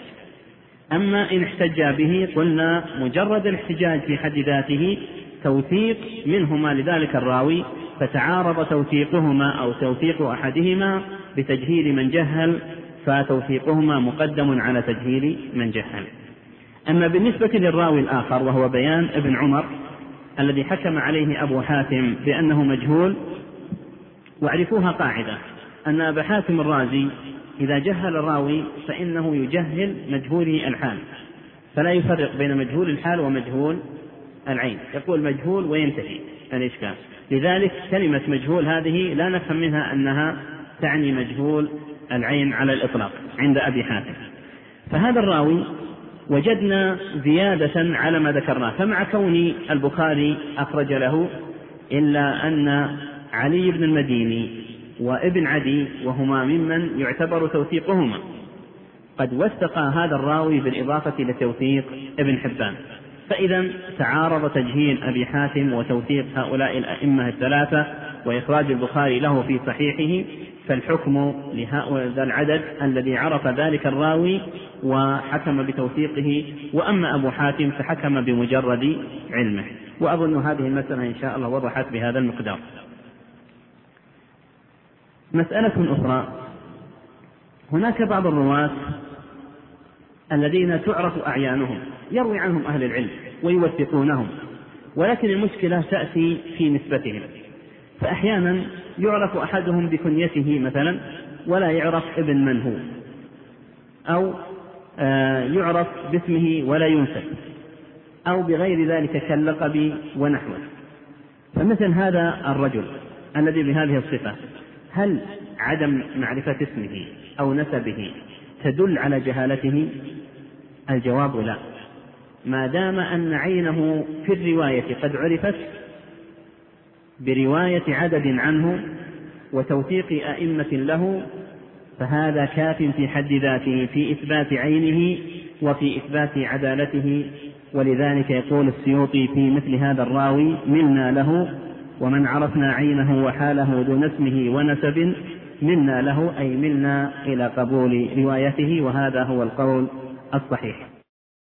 أما إن احتج به قلنا مجرد الاحتجاج في حد ذاته توثيق منهما لذلك الراوي، فتعارض توثيقهما أو توثيق أحدهما بتجهيل من جهل، فتوثيقهما مقدم على تجهيل من جهل. أما بالنسبة للراوي الآخر وهو بيان ابن عمر الذي حكم عليه أبو حاتم بأنه مجهول، واعرفوها قاعدة أن أبا حاتم الرازي إذا جهل الراوي فإنه يجهل مجهوله الحال، فلا يفرق بين مجهول الحال ومجهول العين، يقول مجهول وينتهي الإشكال. لذلك كلمة مجهول هذه لا نفهم منها أنها تعني مجهول العين على الإطلاق عند أبي حاتم. فهذا الراوي وجدنا زيادة على ما ذكرناه، فمع كون البخاري أخرج له إلا أن علي بن المديني وابن عدي وهما ممن يعتبر توثيقهما قد وثقا هذا الراوي بالإضافة لتوثيق ابن حبان. فإذا تعارض تجهيل أبي حاتم وتوثيق هؤلاء الأئمة الثلاثة وإخراج البخاري له في صحيحه، فالحكم لهؤلاء العدد الذي عرف ذلك الراوي وحكم بتوثيقه، وأما أبو حاتم فحكم بمجرد علمه. وأظن هذه المسألة إن شاء الله وضحت بهذا المقدار. مسألة أخرى هناك بعض الرواة الذين تعرف أعيانهم يروي عنهم أهل العلم ويوثقونهم، ولكن المشكلة تأتي في نسبتهم، فأحيانا يعرف أحدهم بكنيته مثلا ولا يعرف ابن من هو، أو يعرف باسمه ولا ينسب، أو بغير ذلك كاللقب ونحوه. فمثل هذا الرجل الذي بهذه الصفة، هل عدم معرفة اسمه أو نسبه تدل على جهالته؟ الجواب لا، ما دام أن عينه في الرواية قد عرفت برواية عدد عنه وتوثيق أئمة له، فهذا كاف في حد ذاته في إثبات عينه وفي إثبات عدالته. ولذلك يقول السيوطي في مثل هذا الراوي: ملنا له، ومن عرفنا عينه وحاله دون اسمه ونسب ملنا له، أي ملنا إلى قبول روايته، وهذا هو القول الصحيح.